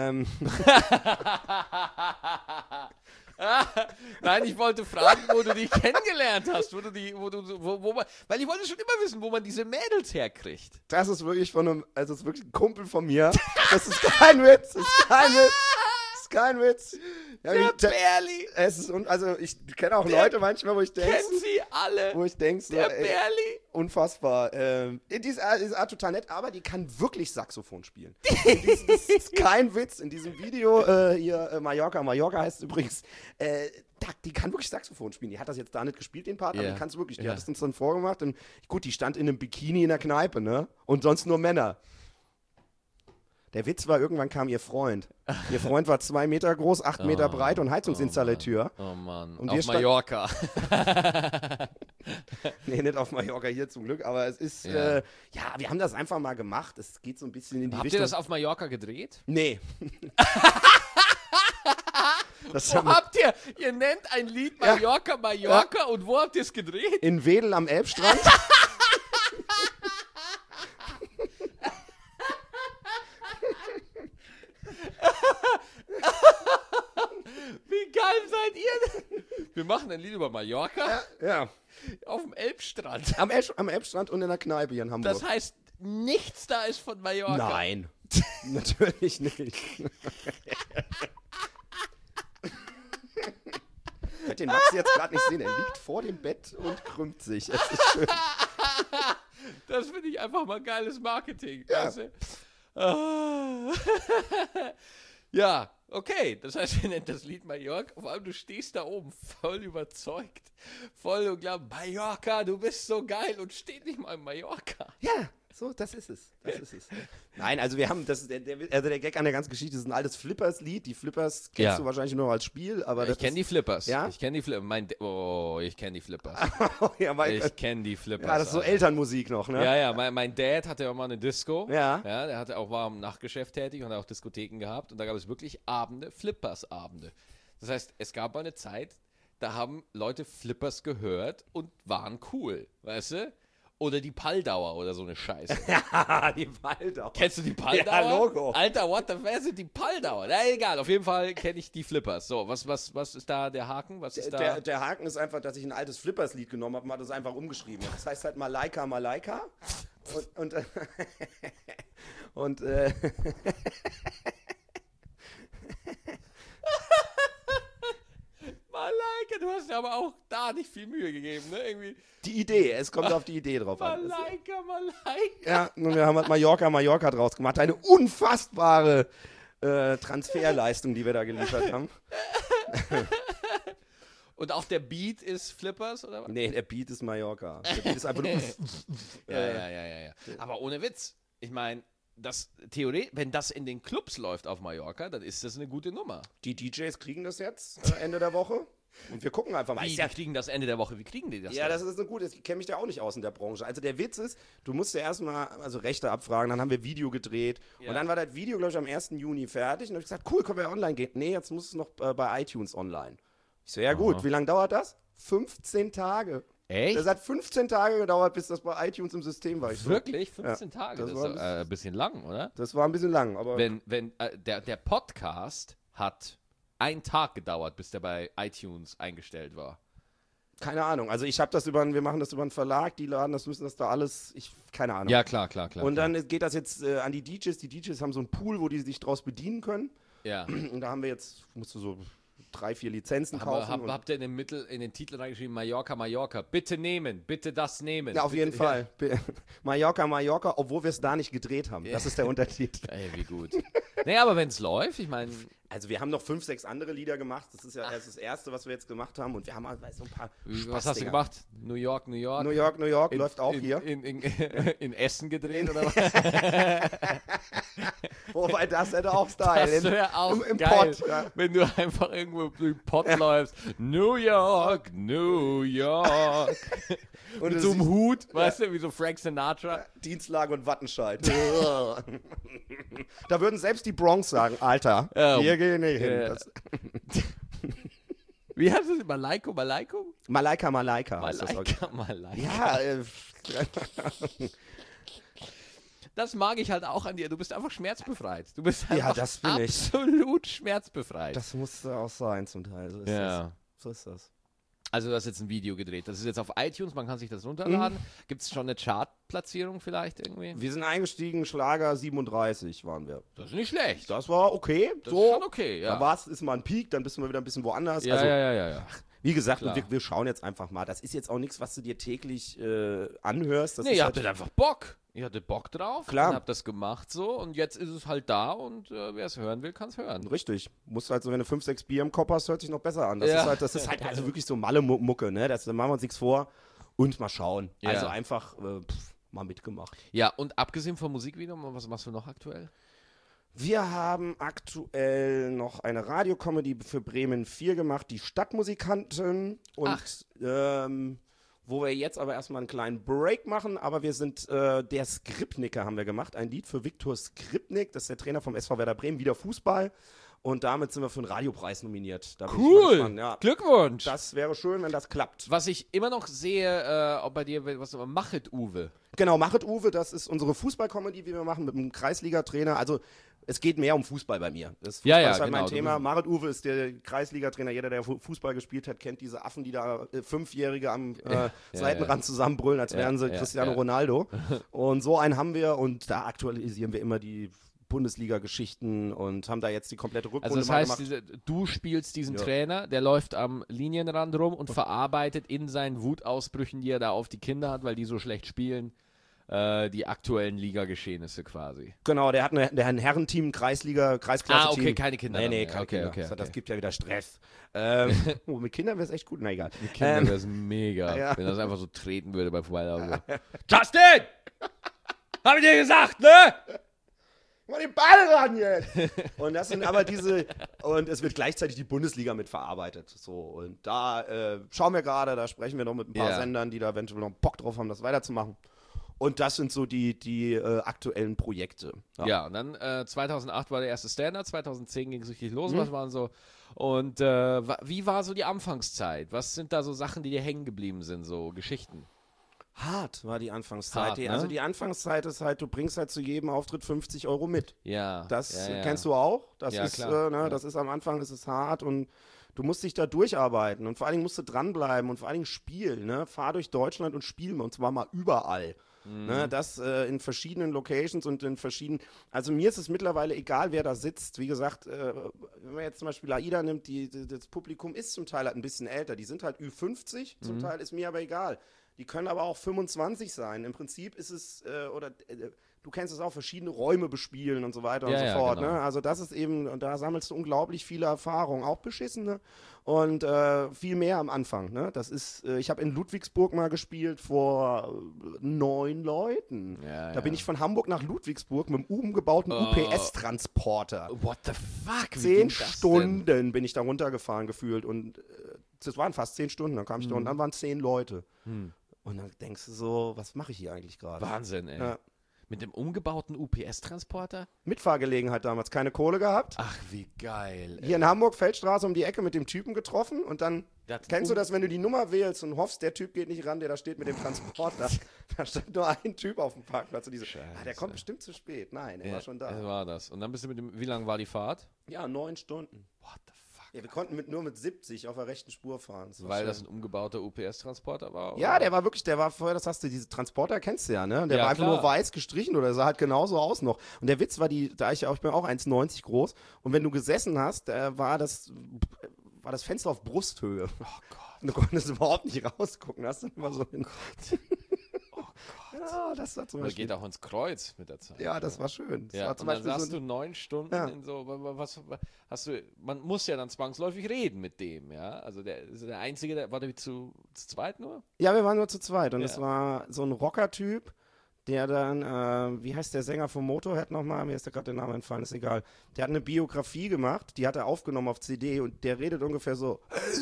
Nein, ich wollte fragen, wo du die kennengelernt hast, weil ich wollte schon immer wissen, wo man diese Mädels herkriegt. Das ist wirklich also es ist wirklich ein Kumpel von mir. Das ist kein Witz, kein Witz. Ja, der Berli. Also ich kenne auch Leute manchmal, wo ich denke. Kennen sie alle. Wo ich denke, so, der Berli. Unfassbar. Die ist total nett, aber die kann wirklich Saxophon spielen. Das ist kein Witz. In diesem Video hier, Mallorca heißt es übrigens, die kann wirklich Saxophon spielen. Die hat das jetzt da nicht gespielt, den Part, aber die kann es wirklich. Die hat es uns dann vorgemacht. Und gut, die stand in einem Bikini in der Kneipe, ne? Und sonst nur Männer. Der Witz war, irgendwann kam ihr Freund. Ihr Freund war 2 Meter groß, 8 Meter breit und Heizungsinstallateur. Oh Mann. Und auf Mallorca. Nee, nicht auf Mallorca hier zum Glück, aber es ist, wir haben das einfach mal gemacht. Es geht so ein bisschen in die Richtung. Habt ihr das auf Mallorca gedreht? Nee. Wo habt ihr? Ihr nennt ein Lied Mallorca und wo habt ihr es gedreht? In Wedel am Elbstrand. Wie geil seid ihr denn? Wir machen ein Lied über Mallorca. Ja. Auf dem Elbstrand. Am Elbstrand und in der Kneipe hier in Hamburg. Das heißt, nichts da ist von Mallorca. Nein. Natürlich nicht. Ich kann den Max jetzt gerade nicht sehen. Er liegt vor dem Bett und krümmt sich. Es ist schön. Das finde ich einfach mal geiles Marketing. Ja. Weißt du? Ja, okay. Das heißt, wir nennen das Lied Mallorca. Vor allem, du stehst da oben voll überzeugt. Voll und glaubst, Mallorca, du bist so geil und steht nicht mal in Mallorca. Ja, so, das ist es. Nein, also wir haben, der Gag an der ganzen Geschichte ist ein altes Flippers-Lied. Die Flippers kennst du wahrscheinlich nur als Spiel, aber ich kenne die Flippers. Ja? Ich kenne die Flippers. Ich kenne die Flippers. Ich kenne die Flippers. Ja, das ist so Elternmusik noch, ne? Ja, mein Dad hatte ja mal eine Disco. Ja. Der war im Nachtgeschäft tätig und hat auch Diskotheken gehabt. Und da gab es wirklich Abende, Flippers-Abende. Das heißt, es gab mal eine Zeit, da haben Leute Flippers gehört und waren cool, weißt du? Oder die Palldauer oder so eine Scheiße. Ja, die Palldauer. Kennst du die Palldauer? Ja, Logo. Alter, wer sind die Palldauer? Na, egal, auf jeden Fall kenne ich die Flippers. So, was ist da der Haken? Was ist da? Der Haken ist einfach, dass ich ein altes Flippers-Lied genommen habe und hat das einfach umgeschrieben. Das heißt halt Malaika. Und Malaika, du hast dir aber auch da nicht viel Mühe gegeben, ne? Irgendwie. Die Idee, es kommt auf die Idee drauf an. Malaika. Ja, und wir haben halt Mallorca draus gemacht. Eine unfassbare Transferleistung, die wir da geliefert haben. Und auch der Beat ist Flippers, oder was? Nee, der Beat ist Mallorca. Der Beat ist einfach nur... Ja. Aber ohne Witz. Ich meine, wenn das in den Clubs läuft auf Mallorca, dann ist das eine gute Nummer. Die DJs kriegen das jetzt Ende der Woche. Und wir gucken einfach mal. Die kriegen das Ende der Woche. Wie kriegen die das? Ja, das ist eine gute. Ich kenne mich da auch nicht aus in der Branche. Also der Witz ist, du musst ja erstmal Rechte abfragen, dann haben wir Video gedreht. Ja. Und dann war das Video, glaube ich, am 1. Juni fertig. Und dann habe ich gesagt, cool, können wir online gehen. Nee, jetzt muss es noch bei iTunes online. Ich so, ja gut, wie lange dauert das? 15 Tage. Echt? Das hat 15 Tage gedauert, bis das bei iTunes im System war. Wirklich? 15 Tage? Das ist ein bisschen lang, oder? Das war ein bisschen lang, aber... Der Podcast hat einen Tag gedauert, bis der bei iTunes eingestellt war. Keine Ahnung. Also wir machen das über einen Verlag, die laden das, müssen das da alles, keine Ahnung. Ja, klar. Und dann geht das jetzt an die DJs. Die DJs haben so einen Pool, wo die sich draus bedienen können. Ja. Und da haben wir jetzt, musst du so 3-4 Lizenzen kaufen. Habt ihr in den Titel reingeschrieben, Mallorca, bitte nehmen, bitte das nehmen. Ja, auf jeden Fall. Mallorca, obwohl wir es da nicht gedreht haben. Das ist der Untertitel. Ey, wie gut. Nee, aber wenn es läuft, ich meine... Also wir haben noch 5, 6 andere Lieder gemacht. Das ist ja erst das Erste, was wir jetzt gemacht haben. Und wir haben so ein paar Was hast du gemacht? New York. New York läuft auch hier. In Essen gedreht, oder was? Wobei, das hätte auch Style. Das wäre auch im geil, Pott, ja. wenn du einfach irgendwo im Pott läufst. New York. Und mit so einem Hut, weißt du, wie so Frank Sinatra. Dienstlagen und Wattenscheid. Da würden selbst die Bronx sagen, Alter, wir gehen nicht hin. Wie heißt es? Malaika? Malaika. Ja, das mag ich halt auch an dir. Du bist einfach schmerzbefreit. Du bist einfach das bin ich. absolut schmerzbefreit. Das muss auch sein zum Teil. So ist das. Also du hast jetzt ein Video gedreht. Das ist jetzt auf iTunes, man kann sich das runterladen. Gibt es schon eine Chartplatzierung vielleicht irgendwie? Wir sind eingestiegen, Schlager 37 waren wir. Das ist nicht schlecht. Das war okay. Das ist schon okay, ja. Da ist mal ein Peak, dann bist du mal wieder ein bisschen woanders. Ja, also, ja. Wie gesagt, wir schauen jetzt einfach mal. Das ist jetzt auch nichts, was du dir täglich anhörst. Das ist ihr halt hattet einfach Bock. Ihr hattet Bock drauf. Klar. Und habt das gemacht so. Und jetzt ist es halt da und wer es hören will, kann es hören. Richtig. Musst halt so, wenn du 5, 6 Bier im Kopf hast, hört sich noch besser an. Das ist halt also wirklich so Malle-Mucke, ne? Da machen wir uns nichts vor und mal schauen. Ja. Also einfach mal mitgemacht. Ja, und abgesehen vom Musikvideo, was machst du noch aktuell? Wir haben aktuell noch eine Radiocomedy für Bremen 4 gemacht, die Stadtmusikanten. Und wo wir jetzt aber erstmal einen kleinen Break machen, aber wir sind der Skripniker haben wir gemacht, ein Lied für Viktor Skripnik, das ist der Trainer vom SV Werder Bremen, wieder Fußball. Und damit sind wir für einen Radiopreis nominiert. Da bin ich mal gespannt, ja. Glückwunsch! Das wäre schön, wenn das klappt. Was ich immer noch sehe, ob bei dir, Machet Uwe. Genau, Machet Uwe, das ist unsere Fußballkomödie, die wir machen mit einem Kreisliga-Trainer. Also es geht mehr um Fußball bei mir. Das Fußball ist halt mein Thema. Machet Uwe ist der Kreisliga-Trainer. Jeder, der Fußball gespielt hat, kennt diese Affen, die da Fünfjährige am Seitenrand zusammenbrüllen, als wären sie Cristiano Ronaldo. Und so einen haben wir und da aktualisieren wir immer die Bundesliga-Geschichten und haben da jetzt die komplette Rückrunde gemacht. Also das heißt, du spielst diesen Trainer, der läuft am Linienrand rum und verarbeitet in seinen Wutausbrüchen, die er da auf die Kinder hat, weil die so schlecht spielen, die aktuellen Liga-Geschehnisse quasi. Genau, der hat ein Herrenteam, Kreisklasse-Team. Ah, okay, keine Kinder. Nee, keine Kinder. Okay. Das gibt ja wieder Stress. Mit Kindern wäre es echt gut, na egal. Mit Kindern wäre es mega, wenn das einfach so treten würde bei Vorbeilaufen. Justin! Hab ich dir gesagt, ne? Mal den Ball ran jetzt! Und das sind aber und es wird gleichzeitig die Bundesliga mit verarbeitet. So, und da schauen wir gerade, da sprechen wir noch mit ein paar Sendern, die da eventuell noch Bock drauf haben, das weiterzumachen. Und das sind so die aktuellen Projekte. Ja, und dann 2008 war der erste Stand-Up, 2010 ging es richtig los, was waren so, und wie war so die Anfangszeit? Was sind da so Sachen, die dir hängen geblieben sind, so Geschichten? Hart war die Anfangszeit. Hart, ne? Also die Anfangszeit ist halt, du bringst halt zu jedem Auftritt 50 € mit. Ja. Das kennst du auch. Das ja, ist, klar. Das ist am Anfang, ist es hart und du musst dich da durcharbeiten und vor allen Dingen musst du dranbleiben und vor allen Dingen spielen. Ne? Fahr durch Deutschland und spiel und zwar mal überall. Ne? Das in verschiedenen Locations und in verschiedenen, also mir ist es mittlerweile egal, wer da sitzt. Wie gesagt, wenn man jetzt zum Beispiel AIDA nimmt, das Publikum ist zum Teil halt ein bisschen älter. Die sind halt Ü50, zum Teil ist mir aber egal. Die können aber auch 25 sein. Im Prinzip ist es, du kennst es auch, verschiedene Räume bespielen und so weiter und so fort. Genau. Ne? Also das ist eben, und da sammelst du unglaublich viele Erfahrungen, auch beschissene und viel mehr am Anfang. Ne? Das ist, ich habe in Ludwigsburg mal gespielt vor 9 Leuten. Da bin ich von Hamburg nach Ludwigsburg mit einem umgebauten UPS-Transporter. What the fuck? 10 Stunden bin ich da runtergefahren gefühlt und das waren fast 10 Stunden, dann kam ich da und dann waren 10 Leute. Und dann denkst du so, was mache ich hier eigentlich gerade? Wahnsinn, ey. Ja. Mit dem umgebauten UPS-Transporter? Mitfahrgelegenheit damals, keine Kohle gehabt. Ach, wie geil. Hier in Hamburg, Feldstraße um die Ecke mit dem Typen getroffen und dann, kennst du das, wenn du die Nummer wählst und hoffst, der Typ geht nicht ran, der da steht mit dem Transporter. Da stand nur ein Typ auf dem Parkplatz und der kommt bestimmt zu spät. Nein, er war schon da. Er war das. Und dann bist du wie lang war die Fahrt? Ja, 9 Stunden. What the fuck? Ja, wir konnten nur mit 70 auf der rechten Spur fahren. Weil das ein umgebauter UPS-Transporter war? Oder? Ja, der war vorher, das hast du, diese Transporter kennst du ja, ne? Der war einfach nur weiß gestrichen oder sah halt genauso aus noch. Und der Witz war, ich bin auch 1,90 groß und wenn du gesessen hast, war das Fenster auf Brusthöhe. Oh Gott. Und du konntest überhaupt nicht rausgucken. Hast du immer so hin. Ja, das war zum Beispiel. Geht auch ins Kreuz mit der Zeit. Ja, das war schön. Das ja, war zum und dann Beispiel saßt du 9 Stunden in so, man muss ja dann zwangsläufig reden mit dem, ja? Also der Einzige, war der zu zweit nur? Ja, wir waren nur zu zweit und es war so ein Rocker-Typ, der dann, wie heißt der Sänger vom Motorhead nochmal? Mir ist da gerade der Name entfallen, ist egal. Der hat eine Biografie gemacht, die hat er aufgenommen auf CD und der redet ungefähr so.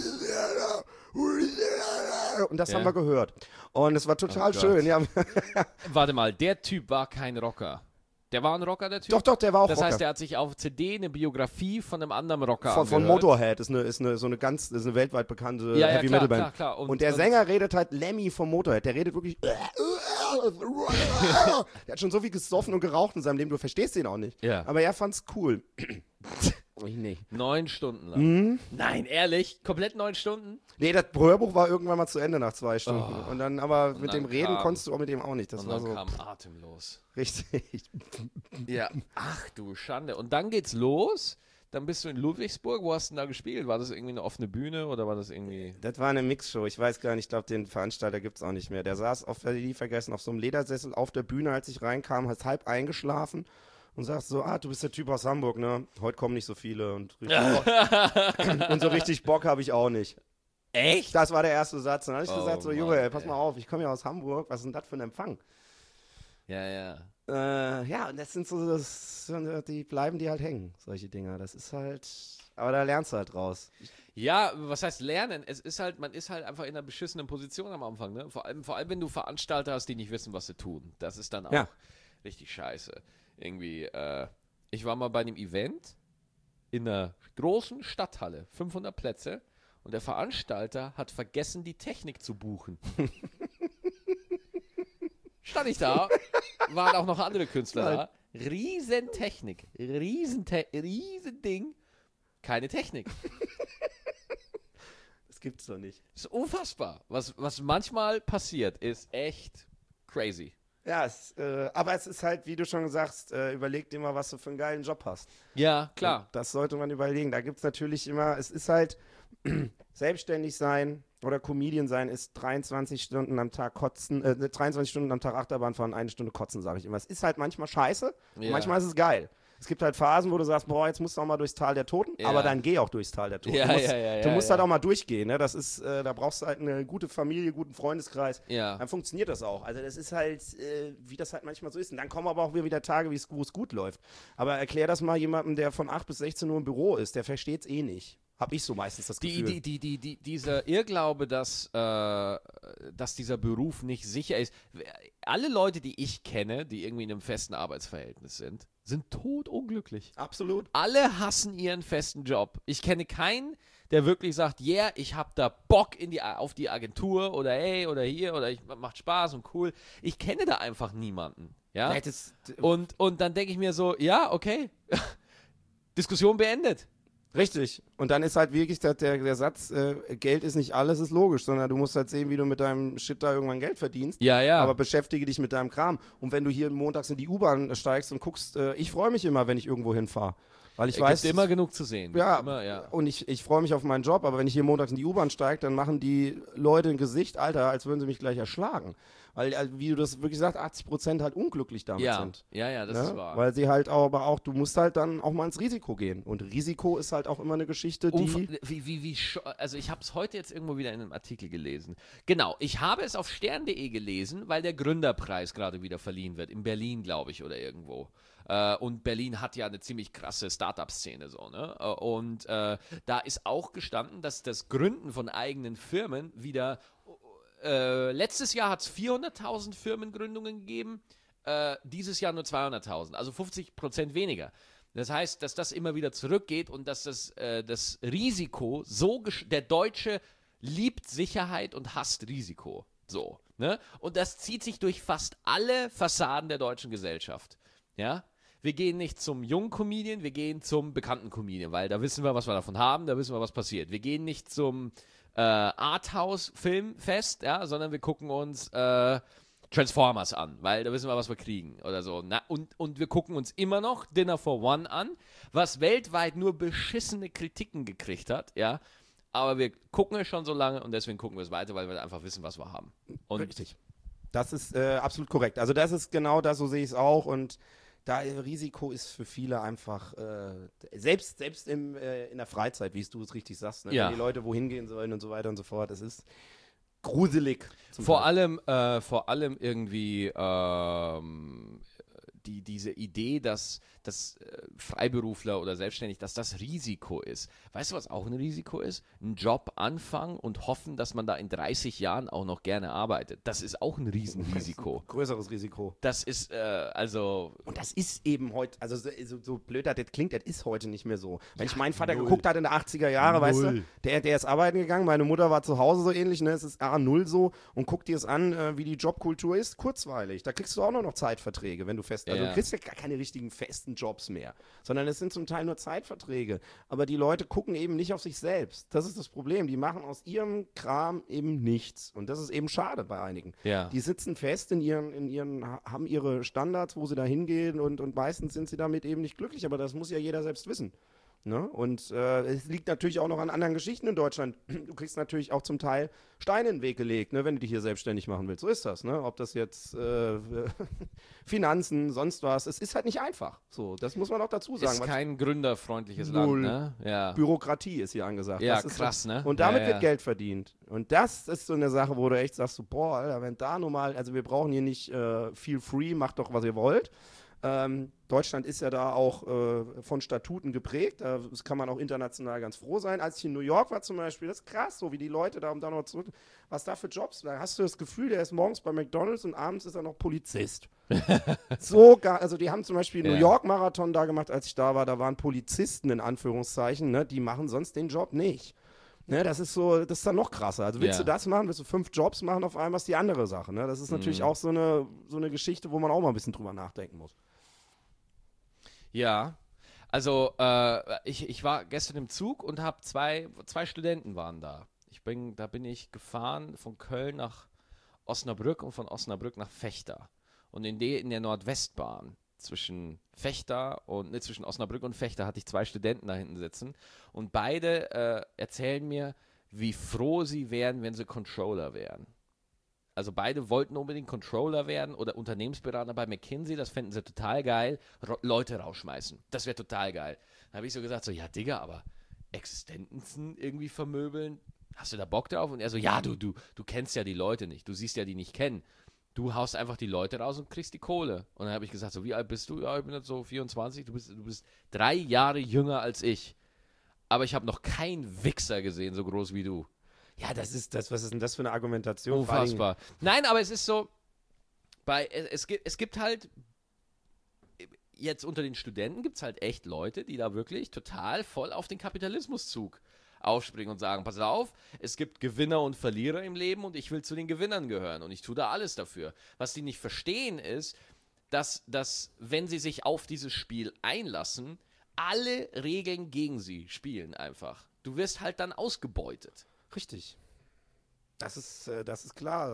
Und das haben wir gehört. Und es war total schön. Ja. Warte mal, der Typ war kein Rocker. Der war ein Rocker, der Typ? Doch, der war auch Das Rocker. heißt, der hat sich auf CD eine Biografie von einem anderen Rocker Von angehört. Motorhead, ist eine weltweit bekannte Heavy-Metal-Band. Klar. Und der Sänger redet halt Lemmy vom Motorhead, der redet wirklich der hat schon so viel gesoffen und geraucht in seinem Leben, du verstehst den auch nicht. Ja. Aber er fand's cool. Ich nicht. 9 Stunden lang. Nein, ehrlich? Komplett 9 Stunden? Nee, das Hörbuch war irgendwann mal zu Ende nach 2 Stunden. Oh. Und dann aber mit dann dem Reden kam- konntest du auch mit dem auch nicht. Das Und war dann so kam atemlos. richtig. Ja. Ach du Schande. Und dann geht's los. Dann bist du in Ludwigsburg. Wo hast du denn da gespielt? War das irgendwie eine offene Bühne oder war das irgendwie... Das war eine Mixshow. Ich weiß gar nicht, ich glaube, den Veranstalter gibt's auch nicht mehr. Der saß auf so einem Ledersessel auf der Bühne, als ich reinkam, hat halb eingeschlafen. Und sagst so, du bist der Typ aus Hamburg, ne? Heute kommen nicht so viele und so richtig Bock habe ich auch nicht. Echt? Das war der erste Satz. Und dann habe ich gesagt, so, Mann, Junge, pass mal auf, ich komme ja aus Hamburg, was ist denn das für ein Empfang? Ja. Ja, und das sind die bleiben dir halt hängen, solche Dinger. Das ist halt, aber da lernst du halt raus. Ja, was heißt lernen? Man ist halt einfach in einer beschissenen Position am Anfang, ne? Vor allem, wenn du Veranstalter hast, die nicht wissen, was sie tun. Das ist dann auch richtig scheiße. Irgendwie, ich war mal bei einem Event in einer großen Stadthalle, 500 Plätze, und der Veranstalter hat vergessen, die Technik zu buchen. Stand ich da, waren auch noch andere Künstler da. Riesentechnik, Riesending, keine Technik. Das gibt's doch nicht. Das ist unfassbar. Was manchmal passiert, ist echt crazy. Ja, aber es ist halt, wie du schon sagst, überleg dir mal, was du für einen geilen Job hast. Ja, klar. Und das sollte man überlegen. Da gibt es natürlich immer, es ist halt, selbstständig sein oder Comedian sein ist 23 Stunden am Tag kotzen, 23 Stunden am Tag Achterbahn fahren, 1 Stunde kotzen, sage ich immer. Es ist halt manchmal scheiße und manchmal ist es geil. Es gibt halt Phasen, wo du sagst, boah, jetzt musst du auch mal durchs Tal der Toten, aber dann geh auch durchs Tal der Toten. Du musst halt auch mal durchgehen, ne? Das ist, da brauchst du halt eine gute Familie, guten Freundeskreis. Ja. Dann funktioniert das auch. Also das ist halt, wie das halt manchmal so ist. Und dann kommen aber auch wieder Tage, wo es gut läuft. Aber erklär das mal jemandem, der von 8 bis 16 Uhr im Büro ist, der versteht's eh nicht. Hab ich so meistens das Gefühl. Dieser Irrglaube, dass dieser Beruf nicht sicher ist. Alle Leute, die ich kenne, die irgendwie in einem festen Arbeitsverhältnis sind todunglücklich. Absolut. Alle hassen ihren festen Job. Ich kenne keinen, der wirklich sagt, ich hab da Bock auf die Agentur oder hey oder hier oder macht Spaß und cool. Ich kenne da einfach niemanden. Ja? Und dann denke ich mir so, ja, okay, Diskussion beendet. Richtig. Und dann ist halt wirklich der Satz, Geld ist nicht alles, ist logisch, sondern du musst halt sehen, wie du mit deinem Shit da irgendwann Geld verdienst. Ja. Aber beschäftige dich mit deinem Kram. Und wenn du hier montags in die U-Bahn steigst und guckst, ich freue mich immer, wenn ich irgendwo hinfahre. Weil ich weiß, gibt immer genug zu sehen. Ja, immer. Und ich freue mich auf meinen Job, aber wenn ich hier montags in die U-Bahn steige, dann machen die Leute ein Gesicht, Alter, als würden sie mich gleich erschlagen. Weil, wie du das wirklich sagst, 80% halt unglücklich damit sind. Ja, das ist wahr. Weil sie halt aber auch, du musst halt dann auch mal ins Risiko gehen. Und Risiko ist halt auch immer eine Geschichte, die... Also ich habe es heute jetzt irgendwo wieder in einem Artikel gelesen. Genau, ich habe es auf stern.de gelesen, weil der Gründerpreis gerade wieder verliehen wird. In Berlin, glaube ich, oder irgendwo. Und Berlin hat ja eine ziemlich krasse Startup-Szene, so, ne? Und da ist auch gestanden, dass das Gründen von eigenen Firmen wieder... letztes Jahr hat es 400.000 Firmengründungen gegeben, dieses Jahr nur 200.000, also 50% weniger. Das heißt, dass das immer wieder zurückgeht und dass das Risiko der Deutsche liebt Sicherheit und hasst Risiko. So, ne? Und das zieht sich durch fast alle Fassaden der deutschen Gesellschaft. Ja? Wir gehen nicht zum jungen Comedian, wir gehen zum bekannten Comedian, weil da wissen wir, was wir davon haben, da wissen wir, was passiert. Wir gehen nicht zum Arthouse-Filmfest, ja, sondern wir gucken uns Transformers an, weil da wissen wir, was wir kriegen oder so. Und wir gucken uns immer noch Dinner for One an, was weltweit nur beschissene Kritiken gekriegt hat, ja. Aber wir gucken es schon so lange und deswegen gucken wir es weiter, weil wir einfach wissen, was wir haben. Und richtig. Das ist absolut korrekt. Also das ist genau das, so sehe ich es auch. Und da Risiko ist für viele einfach, selbst in der Freizeit, wie du es richtig sagst, ne? Ja. Wenn die Leute wohin gehen sollen und so weiter und so fort, das ist gruselig. Vor allem irgendwie diese Idee, dass Freiberufler oder selbstständig, dass das Risiko ist. Weißt du, was auch ein Risiko ist? Einen Job anfangen und hoffen, dass man da in 30 Jahren auch noch gerne arbeitet. Das ist auch ein Riesenrisiko. Größeres Risiko. Das ist, Und das ist eben heute, also so blöd das klingt, das ist heute nicht mehr so. Wenn ich meinen Vater geguckt hatte in der 80er Jahre, weißt du, der ist arbeiten gegangen, meine Mutter war zu Hause so ähnlich, ne, es ist A0 so und guck dir es an, wie die Jobkultur ist, kurzweilig. Da kriegst du auch noch Zeitverträge, wenn du also du kriegst ja gar keine richtigen festen Jobs mehr, sondern es sind zum Teil nur Zeitverträge. Aber die Leute gucken eben nicht auf sich selbst. Das ist das Problem. Die machen aus ihrem Kram eben nichts. Und das ist eben schade bei einigen. Ja. Die sitzen fest haben ihre Standards, wo sie da hingehen und meistens sind sie damit eben nicht glücklich. Aber das muss ja jeder selbst wissen. Ne? Und es liegt natürlich auch noch an anderen Geschichten in Deutschland. Du kriegst natürlich auch zum Teil Steine in den Weg gelegt, ne, wenn du dich hier selbstständig machen willst. So ist das. Ne? Ob das jetzt Finanzen, sonst was. Es ist halt nicht einfach. So, das muss man auch dazu sagen. Ist kein gründerfreundliches Land. Ne? Ja. Bürokratie ist hier angesagt. Ja, das ist krass, so, ne? Und damit wird Geld verdient. Und das ist so eine Sache, wo du echt sagst, so, boah, Alter, wenn da nun mal, also wir brauchen hier nicht feel free, macht doch, was ihr wollt. Deutschland ist ja da auch von Statuten geprägt, das kann man auch international ganz froh sein. Als ich in New York war zum Beispiel, das ist krass, so wie die Leute da, um da noch zurück, was da für Jobs, da hast du das Gefühl, der ist morgens bei McDonald's und abends ist er noch Polizist. Also die haben zum Beispiel New York Marathon da gemacht, als ich da war, da waren Polizisten in Anführungszeichen, ne, die machen sonst den Job nicht. Ne, das ist dann noch krasser. Also willst du das machen, willst du 5 Jobs machen, auf einmal ist die andere Sache. Ne? Das ist natürlich auch so eine Geschichte, wo man auch mal ein bisschen drüber nachdenken muss. Ja, also ich war gestern im Zug und habe zwei Studenten waren da. Da bin ich gefahren von Köln nach Osnabrück und von Osnabrück nach Vechta. Und in der Nordwestbahn zwischen Osnabrück und Vechta hatte ich 2 Studenten da hinten sitzen. Und beide erzählen mir, wie froh sie wären, wenn sie Controller wären. Also beide wollten unbedingt Controller werden oder Unternehmensberater bei McKinsey, das fänden sie total geil, Leute rausschmeißen, das wäre total geil. Dann habe ich so gesagt, so, ja Digga, aber Existenzen irgendwie vermöbeln, hast du da Bock drauf? Und er so, ja, du kennst ja die Leute nicht, du siehst ja die nicht kennen. Du haust einfach die Leute raus und kriegst die Kohle. Und dann habe ich gesagt, so, wie alt bist du? Ja, ich bin jetzt so 24, du bist 3 Jahre jünger als ich. Aber ich habe noch keinen Wichser gesehen, so groß wie du. Ja, was ist denn das für eine Argumentation? Unfassbar. Nein, aber es ist so, es gibt halt, jetzt unter den Studenten gibt es halt echt Leute, die da wirklich total voll auf den Kapitalismuszug aufspringen und sagen, pass auf, es gibt Gewinner und Verlierer im Leben und ich will zu den Gewinnern gehören und ich tue da alles dafür. Was die nicht verstehen ist, dass wenn sie sich auf dieses Spiel einlassen, alle Regeln gegen sie spielen einfach. Du wirst halt dann ausgebeutet. Richtig. Das ist klar.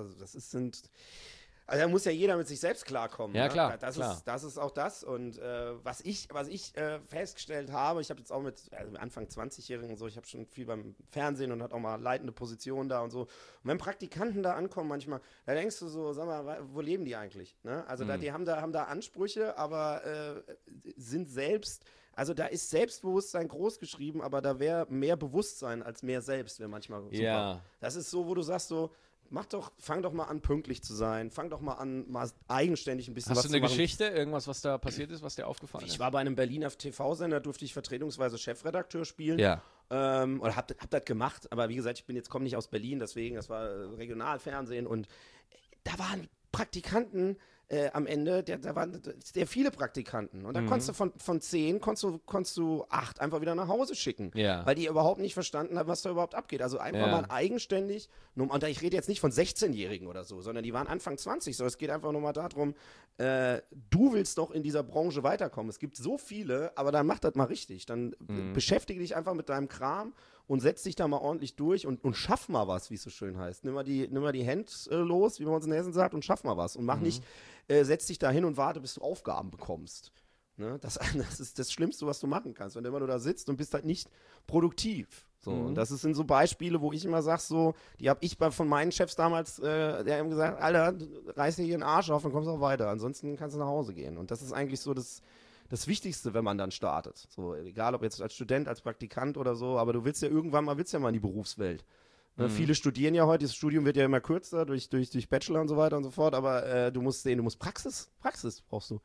Also da muss ja jeder mit sich selbst klarkommen. Ja, ne? klar. Das ist auch das. Und was ich festgestellt habe, ich habe jetzt auch mit Anfang 20-Jährigen und so, ich habe schon viel beim Fernsehen und hatte auch mal leitende Positionen da und so. Und wenn Praktikanten da ankommen manchmal, da denkst du so, sag mal, wo leben die eigentlich? Ne? Also die haben da Ansprüche, aber sind selbst... Also da ist Selbstbewusstsein groß geschrieben, aber da wäre mehr Bewusstsein als mehr Selbst, wäre manchmal super. Ja. Das ist so, wo du sagst so, fang doch mal an, pünktlich zu sein, fang doch mal an, mal eigenständig ein bisschen was zu machen. Hast du eine Geschichte, irgendwas, was da passiert ist, was dir aufgefallen ist? Ich war bei einem Berliner TV-Sender, durfte ich vertretungsweise Chefredakteur spielen. Ja. Oder hab das gemacht, aber wie gesagt, komme nicht aus Berlin, deswegen, das war Regionalfernsehen und da waren Praktikanten, am Ende, da waren sehr viele Praktikanten. Und da konntest du von 10, konntest du 8 einfach wieder nach Hause schicken. Ja. Weil die überhaupt nicht verstanden haben, was da überhaupt abgeht. Also einfach mal eigenständig, und ich rede jetzt nicht von 16-Jährigen oder so, sondern die waren Anfang 20. So, es geht einfach nur mal darum, du willst doch in dieser Branche weiterkommen. Es gibt so viele, aber dann mach das mal richtig. Dann beschäftige dich einfach mit deinem Kram und setz dich da mal ordentlich durch und schaff mal was, wie es so schön heißt. Nimm mal die Hände los, wie man uns in Hessen sagt, und schaff mal was. Und mach nicht, setz dich da hin und warte, bis du Aufgaben bekommst. Ne? Das ist das Schlimmste, was du machen kannst. Wenn du immer nur da sitzt und bist halt nicht produktiv. So. Und das sind so Beispiele, wo ich immer sage, so, die habe ich von meinen Chefs damals, der haben gesagt, Alter, reiß dir hier den Arsch auf und kommst auch weiter. Ansonsten kannst du nach Hause gehen. Und das ist eigentlich so das Wichtigste, wenn man dann startet. So, egal ob jetzt als Student, als Praktikant oder so, aber du willst ja irgendwann mal in die Berufswelt. Viele studieren ja heute, das Studium wird ja immer kürzer durch Bachelor und so weiter und so fort, aber du musst Praxis brauchst du.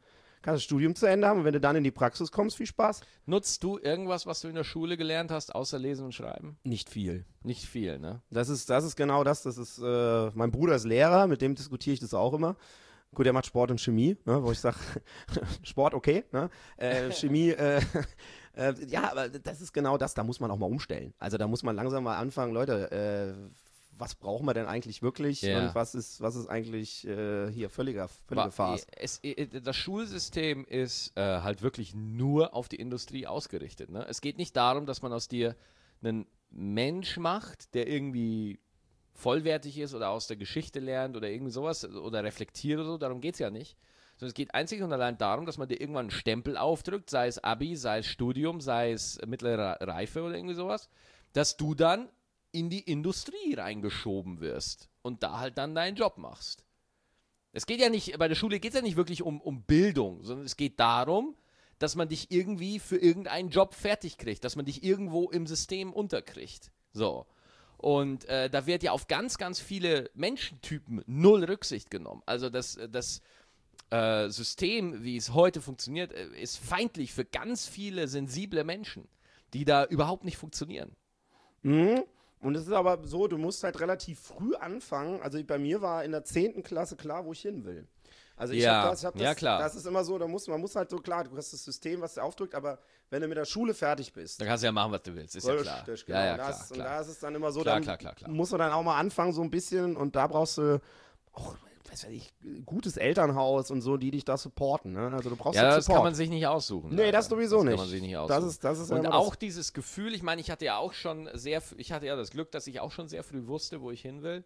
kannst das Studium zu Ende haben und wenn du dann in die Praxis kommst, viel Spaß. Nutzt du irgendwas, was du in der Schule gelernt hast, außer Lesen und Schreiben? Nicht viel. Nicht viel, ne? Das ist genau das. Das ist, mein Bruder ist Lehrer, mit dem diskutiere ich das auch immer. Gut, er macht Sport und Chemie, ne, wo ich sage, Sport okay, ne? Chemie, ja, aber das ist genau das, da muss man auch mal umstellen. Also da muss man langsam mal anfangen, Leute, was brauchen wir denn eigentlich wirklich und was ist eigentlich hier völlige Farce. Das Schulsystem ist halt wirklich nur auf die Industrie ausgerichtet. Ne? Es geht nicht darum, dass man aus dir einen Mensch macht, der irgendwie vollwertig ist oder aus der Geschichte lernt oder irgendwie sowas oder reflektiert oder so, darum geht es ja nicht. Sondern es geht einzig und allein darum, dass man dir irgendwann einen Stempel aufdrückt, sei es Abi, sei es Studium, sei es mittlere Reife oder irgendwie sowas, dass du dann in die Industrie reingeschoben wirst und da halt dann deinen Job machst. Es geht ja nicht, bei der Schule geht es ja nicht wirklich um Bildung, sondern es geht darum, dass man dich irgendwie für irgendeinen Job fertig kriegt, dass man dich irgendwo im System unterkriegt. So. Und da wird ja auf ganz, ganz viele Menschentypen null Rücksicht genommen. Also das System, wie es heute funktioniert, ist feindlich für ganz viele sensible Menschen, die da überhaupt nicht funktionieren. Mhm. Und es ist aber so, du musst halt relativ früh anfangen. Also bei mir war in der 10. Klasse klar, wo ich hin will. Also ich hab das, klar. Das ist immer so, man muss halt so, klar, du hast das System, was dir aufdrückt, aber wenn du mit der Schule fertig bist. Dann kannst du ja machen, was du willst, ist ja klar. Genau. Ja, klar. Und da ist es dann immer so, klar. muss man dann auch mal anfangen so ein bisschen und da brauchst du auch, was weiß ich, gutes Elternhaus und so, die dich da supporten. Ne? Also du brauchst das kann man sich nicht aussuchen. Nee, das sowieso nicht. Das kann man sich nicht aussuchen. Das ist und auch dieses Gefühl, ich meine, ich hatte ja das Glück, dass ich auch schon sehr früh wusste, wo ich hin will.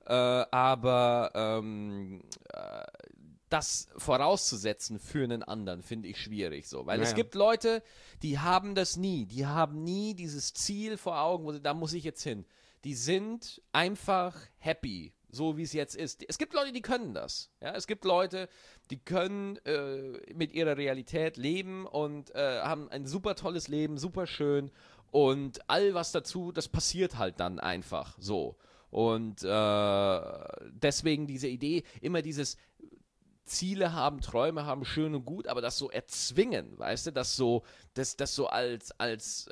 Aber das vorauszusetzen für einen anderen, finde ich schwierig so. Weil es gibt Leute, die haben das nie. Die haben nie dieses Ziel vor Augen, da muss ich jetzt hin. Die sind einfach happy, so wie es jetzt ist. Es gibt Leute, die können das. Ja? Es gibt Leute, die können mit ihrer Realität leben und haben ein super tolles Leben, super schön. Und all was dazu, das passiert halt dann einfach so. Und deswegen diese Idee, immer dieses Ziele haben, Träume haben, schön und gut, aber das so erzwingen, weißt du, das so als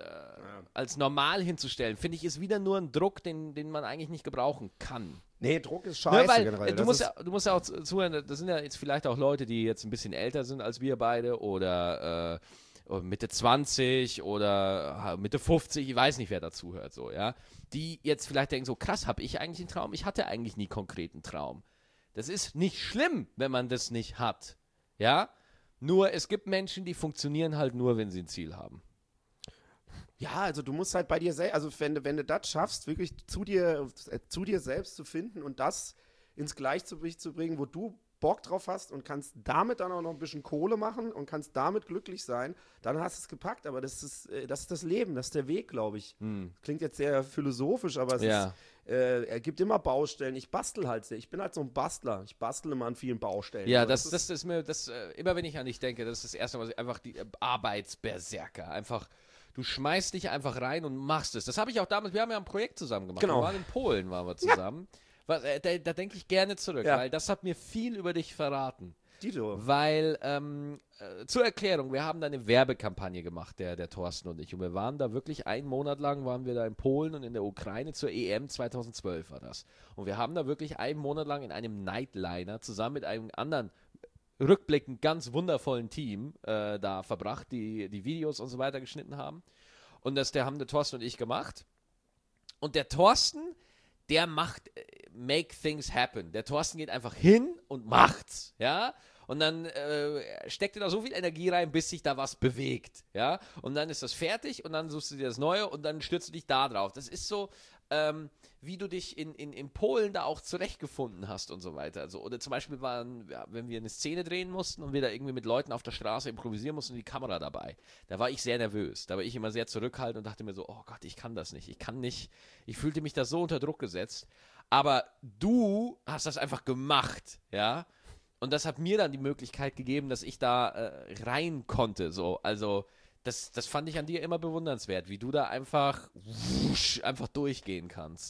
normal hinzustellen, finde ich, ist wieder nur ein Druck, den man eigentlich nicht gebrauchen kann. Nee, Druck ist scheiße, weil, generell. Du musst ja auch zuhören, das sind ja jetzt vielleicht auch Leute, die jetzt ein bisschen älter sind als wir beide oder Mitte 20 oder Mitte 50, ich weiß nicht, wer dazuhört, so, ja, die jetzt vielleicht denken so, krass, habe ich eigentlich einen Traum? Ich hatte eigentlich nie konkreten Traum. Das ist nicht schlimm, wenn man das nicht hat, ja, nur es gibt Menschen, die funktionieren halt nur, wenn sie ein Ziel haben. Ja, also du musst halt bei dir selbst, also wenn du das schaffst, wirklich zu dir selbst zu finden und das ins Gleichgewicht zu bringen, wo du Bock drauf hast und kannst damit dann auch noch ein bisschen Kohle machen und kannst damit glücklich sein, dann hast du es gepackt. Aber das ist das Leben, das ist der Weg, glaube ich. Klingt jetzt sehr philosophisch, aber es ist, er gibt immer Baustellen. Ich bastel halt sehr. Ich bin halt so ein Bastler. Ich bastel immer an vielen Baustellen. Ja, das ist mir, immer wenn ich an dich denke, das ist das Erste, was ich einfach, die Arbeitsberserker, einfach, du schmeißt dich einfach rein und machst es. Das habe ich auch damals, wir haben ja ein Projekt zusammen gemacht. Genau. Wir waren in Polen, waren wir zusammen. Ja. Da denke ich gerne zurück, weil das hat mir viel über dich verraten. Dito. Weil, zur Erklärung, wir haben da eine Werbekampagne gemacht, der Thorsten und ich. Und wir waren da wirklich einen Monat lang, waren wir da in Polen und in der Ukraine zur EM 2012 war das. Und wir haben da wirklich einen Monat lang in einem Nightliner zusammen mit einem anderen rückblickend ganz wundervollen Team da verbracht, die Videos und so weiter geschnitten haben. Und haben der Thorsten und ich gemacht. Und der Thorsten, der macht make things happen. Der Thorsten geht einfach hin und macht's, ja. Und dann steckt er da so viel Energie rein, bis sich da was bewegt, ja. Und dann ist das fertig und dann suchst du dir das Neue und dann stürzt du dich da drauf. Das ist so, wie du dich in Polen da auch zurechtgefunden hast und so weiter. Also, oder zum Beispiel wenn wir eine Szene drehen mussten und wir da irgendwie mit Leuten auf der Straße improvisieren mussten und die Kamera dabei. Da war ich sehr nervös. Da war ich immer sehr zurückhaltend und dachte mir so, oh Gott, ich kann das nicht. Ich fühlte mich da so unter Druck gesetzt. Aber du hast das einfach gemacht, ja. Und das hat mir dann die Möglichkeit gegeben, dass ich da rein konnte, so. Also, das fand ich an dir immer bewundernswert, wie du da einfach durchgehen kannst.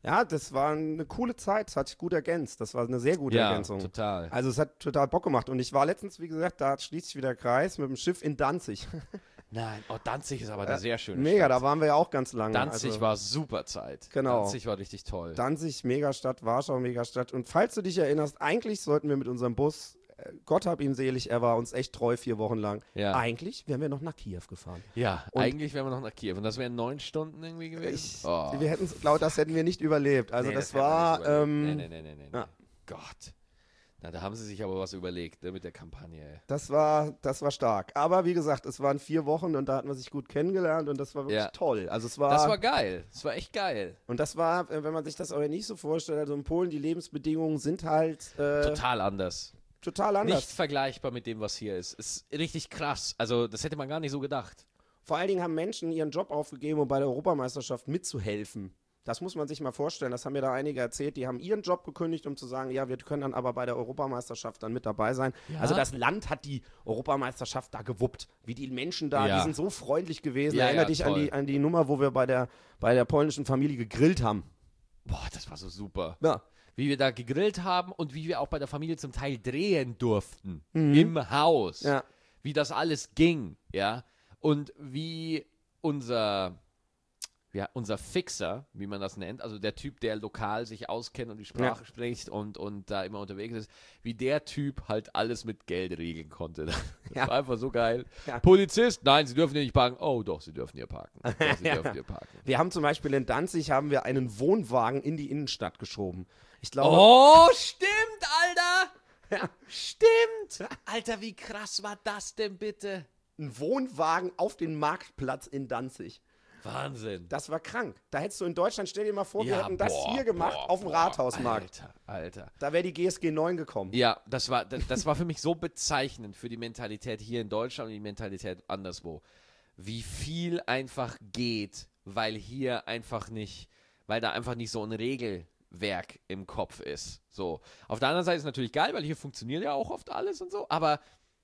Ja, das war eine coole Zeit, das hat sich gut ergänzt. Das war eine sehr gute Ergänzung. Ja, total. Also es hat total Bock gemacht. Und ich war letztens, wie gesagt, da schließt sich wieder der Kreis mit dem Schiff in Danzig. Nein, Danzig ist aber eine sehr schöne Mega, Stadt. da waren wir ja auch ganz lange. Danzig war super Zeit. Genau. Danzig war richtig toll. Danzig, Megastadt, Warschau, Megastadt. Und falls du dich erinnerst, eigentlich sollten wir mit unserem Bus, Gott hab ihn selig, er war uns echt treu 4 Wochen lang. Ja. Eigentlich wären wir noch nach Kiew gefahren. Ja, Und eigentlich wären wir noch nach Kiew. Und das wären 9 Stunden irgendwie gewesen. Wir hätten, glaube das hätten wir nicht überlebt. Also Nee, das hätten wir war, nicht überlebt. Nee. ja. Gott. Na, da haben sie sich aber was überlegt, ne, mit der Kampagne. das war stark. Aber wie gesagt, es waren 4 Wochen und da hat man sich gut kennengelernt und das war wirklich toll. Also es war, Das war geil. Das war echt geil. und das war, wenn man sich das aber nicht so vorstellt, also in Polen, die Lebensbedingungen sind halt Total anders. total anders. Nicht vergleichbar mit dem, was hier ist. Ist richtig krass. Also, das hätte man gar nicht so gedacht. Vor allen Dingen haben Menschen ihren Job aufgegeben, um bei der Europameisterschaft mitzuhelfen. Das muss man sich mal vorstellen. Das haben mir da einige erzählt. Die haben ihren Job gekündigt, um zu sagen, ja, wir können dann aber bei der Europameisterschaft dann mit dabei sein. Ja? Also das Land hat die Europameisterschaft da gewuppt. Wie die Menschen da, die sind so freundlich gewesen. Ja, Erinner dich toll. an die Nummer, wo wir bei der polnischen Familie gegrillt haben. Boah, das war so super. Ja. Wie wir da gegrillt haben und wie wir auch bei der Familie zum Teil drehen durften. Im Haus. Ja. Wie das alles ging, ja. Und wie unser Fixer, wie man das nennt, also der Typ, der lokal sich auskennt und die Sprache spricht und da immer unterwegs ist, wie der Typ halt alles mit Geld regeln konnte. Das war einfach so geil. Ja. Polizist, nein, Sie dürfen hier nicht parken. Oh, doch, Sie dürfen hier parken. Doch, Sie dürfen hier parken. Wir haben zum Beispiel in Danzig einen Wohnwagen in die Innenstadt geschoben. Ich glaube, Oh, stimmt, Alter! Ja. Stimmt! Alter, wie krass war das denn bitte? ein Wohnwagen auf den Marktplatz in Danzig. Wahnsinn. Das war krank. Da hättest du in Deutschland, stell dir mal vor, wir hätten das hier gemacht auf dem Rathausmarkt. Alter. Da wäre die GSG 9 gekommen. Ja, das war für mich so bezeichnend für die Mentalität hier in Deutschland und die Mentalität anderswo. Wie viel einfach geht, weil da einfach nicht so ein Regelwerk im Kopf ist. So. Auf der anderen Seite ist es natürlich geil, weil hier funktioniert ja auch oft alles und so, aber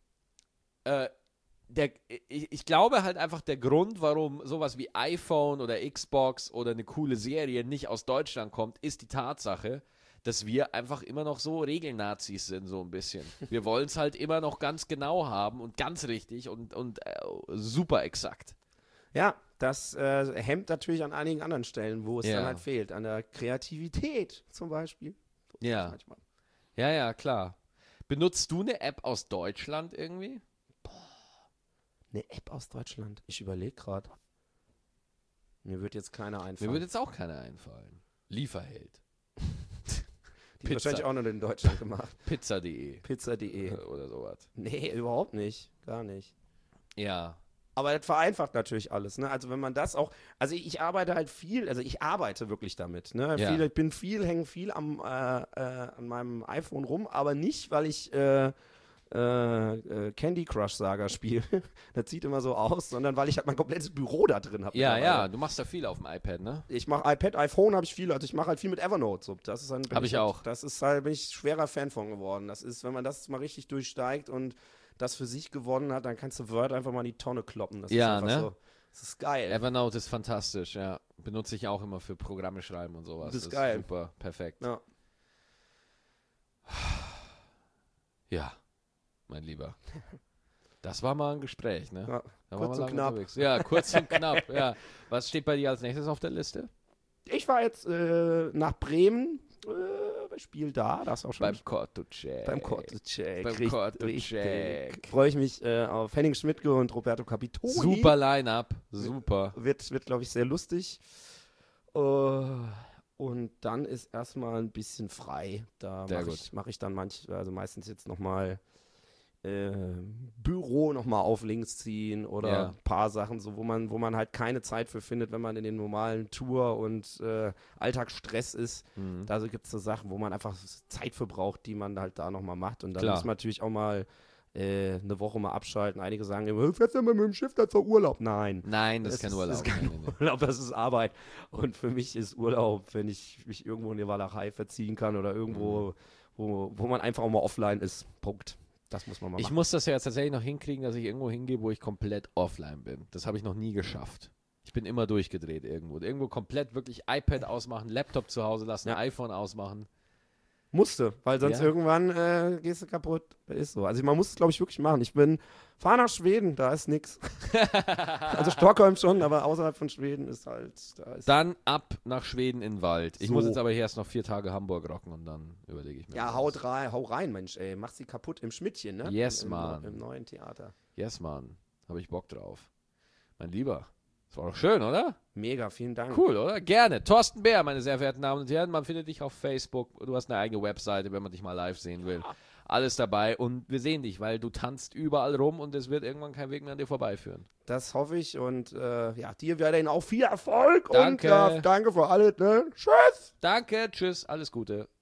ich glaube halt einfach, der Grund, warum sowas wie iPhone oder Xbox oder eine coole Serie nicht aus Deutschland kommt, ist die Tatsache, dass wir einfach immer noch so Regelnazis sind, so ein bisschen. Wir wollen es halt immer noch ganz genau haben und ganz richtig und super exakt. Ja, das hemmt natürlich an einigen anderen Stellen, wo es Ja. dann halt fehlt. An der Kreativität zum Beispiel. So ist Ja. es manchmal. Ja, klar. Benutzt du eine App aus Deutschland irgendwie? Eine App aus Deutschland. Ich überlege gerade. Mir wird jetzt keiner Mir einfallen. würde jetzt auch keiner einfallen. Lieferheld. Die ist wahrscheinlich auch noch in Deutschland gemacht. Pizza.de Pizza.de. oder sowas. Nee, überhaupt nicht. Gar nicht. Ja. Aber das vereinfacht natürlich alles, ne? Also wenn man das auch, also ich arbeite halt viel, also ich arbeite wirklich damit, ne? Ja. Hänge viel an meinem iPhone rum, aber nicht, weil ich Candy Crush Saga spiele. Das sieht immer so aus, sondern weil ich halt mein komplettes Büro da drin habe. Ja, du machst da viel auf dem iPad, ne? Ich mache iPad, iPhone habe ich viel, also ich mache halt viel mit Evernote. So. Das ist Hab ich auch. Das ist halt, bin ich schwerer Fan von geworden. Das ist, wenn man das mal richtig durchsteigt und das für sich gewonnen hat, dann kannst du Word einfach mal in die Tonne kloppen. Das Ja, ist einfach ne? so. Das ist geil. Evernote ist fantastisch, ja. Benutze ich auch immer für Programme schreiben und sowas. Das ist geil. Super, perfekt. Ja. Ja, mein Lieber. Das war mal ein Gespräch, ne? Ja, Da kurz waren wir und lange knapp. unterwegs. Ja, kurz und knapp, ja. Was steht bei dir als nächstes auf der Liste? Ich war jetzt nach Bremen, Spiel da, das auch schon. Beim Kortucek. Beim Kortucek. Beim Kortucek. Freue ich mich auf Henning Schmidtke und Roberto Capitoni. Super Line-Up, super. Wird glaube ich, sehr lustig. Und dann ist erstmal ein bisschen frei. Da mache ich dann meistens jetzt nochmal Büro nochmal auf links ziehen oder ein paar Sachen, so wo man halt keine Zeit für findet, wenn man in den normalen Tour- und Alltagsstress ist. Mhm. Da gibt es so Sachen, wo man einfach Zeit für braucht, die man halt da nochmal macht. Und dann Klar. muss man natürlich auch mal eine Woche mal abschalten. Einige sagen immer, fährst du mal mit dem Schiff, das ist doch Urlaub. Nein. Nein, das ist kein Urlaub. Das ist kein Nee. Urlaub, das ist Arbeit. Und für mich ist Urlaub, wenn ich mich irgendwo in die Walachei verziehen kann oder irgendwo, wo man einfach auch mal offline ist. Punkt. Das muss man mal Ich machen. muss das ja jetzt tatsächlich noch hinkriegen, dass ich irgendwo hingehe, wo ich komplett offline bin. Das habe ich noch nie geschafft. Ich bin immer durchgedreht irgendwo. Irgendwo komplett wirklich iPad ausmachen, Laptop zu Hause lassen, iPhone ausmachen. Musste, weil sonst irgendwann gehst du kaputt. Ist so. Also man muss es, glaube ich, wirklich machen. Fahr nach Schweden, da ist nix. Also Stockholm schon, aber außerhalb von Schweden ist halt... Dann ab nach Schweden in den Wald. Ich muss jetzt aber hier erst noch 4 Tage Hamburg rocken und dann überlege ich mir. Ja, hau rein, Mensch, ey. Mach sie kaputt im Schmidtchen, ne? Yes, Mann. Im neuen Theater. Yes, Mann. Habe ich Bock drauf. Mein Lieber. Das war doch schön, oder? Mega, vielen Dank. Cool, oder? Gerne. Thorsten Bär, meine sehr verehrten Damen und Herren. Man findet dich auf Facebook. Du hast eine eigene Webseite, wenn man dich mal live sehen will. Alles dabei. Und wir sehen dich, weil du tanzt überall rum und es wird irgendwann kein Weg mehr an dir vorbeiführen. Das hoffe ich. Und dir weiterhin auch viel Erfolg. Danke. Und danke für alles. Ne? Tschüss. Danke. Tschüss. Alles Gute.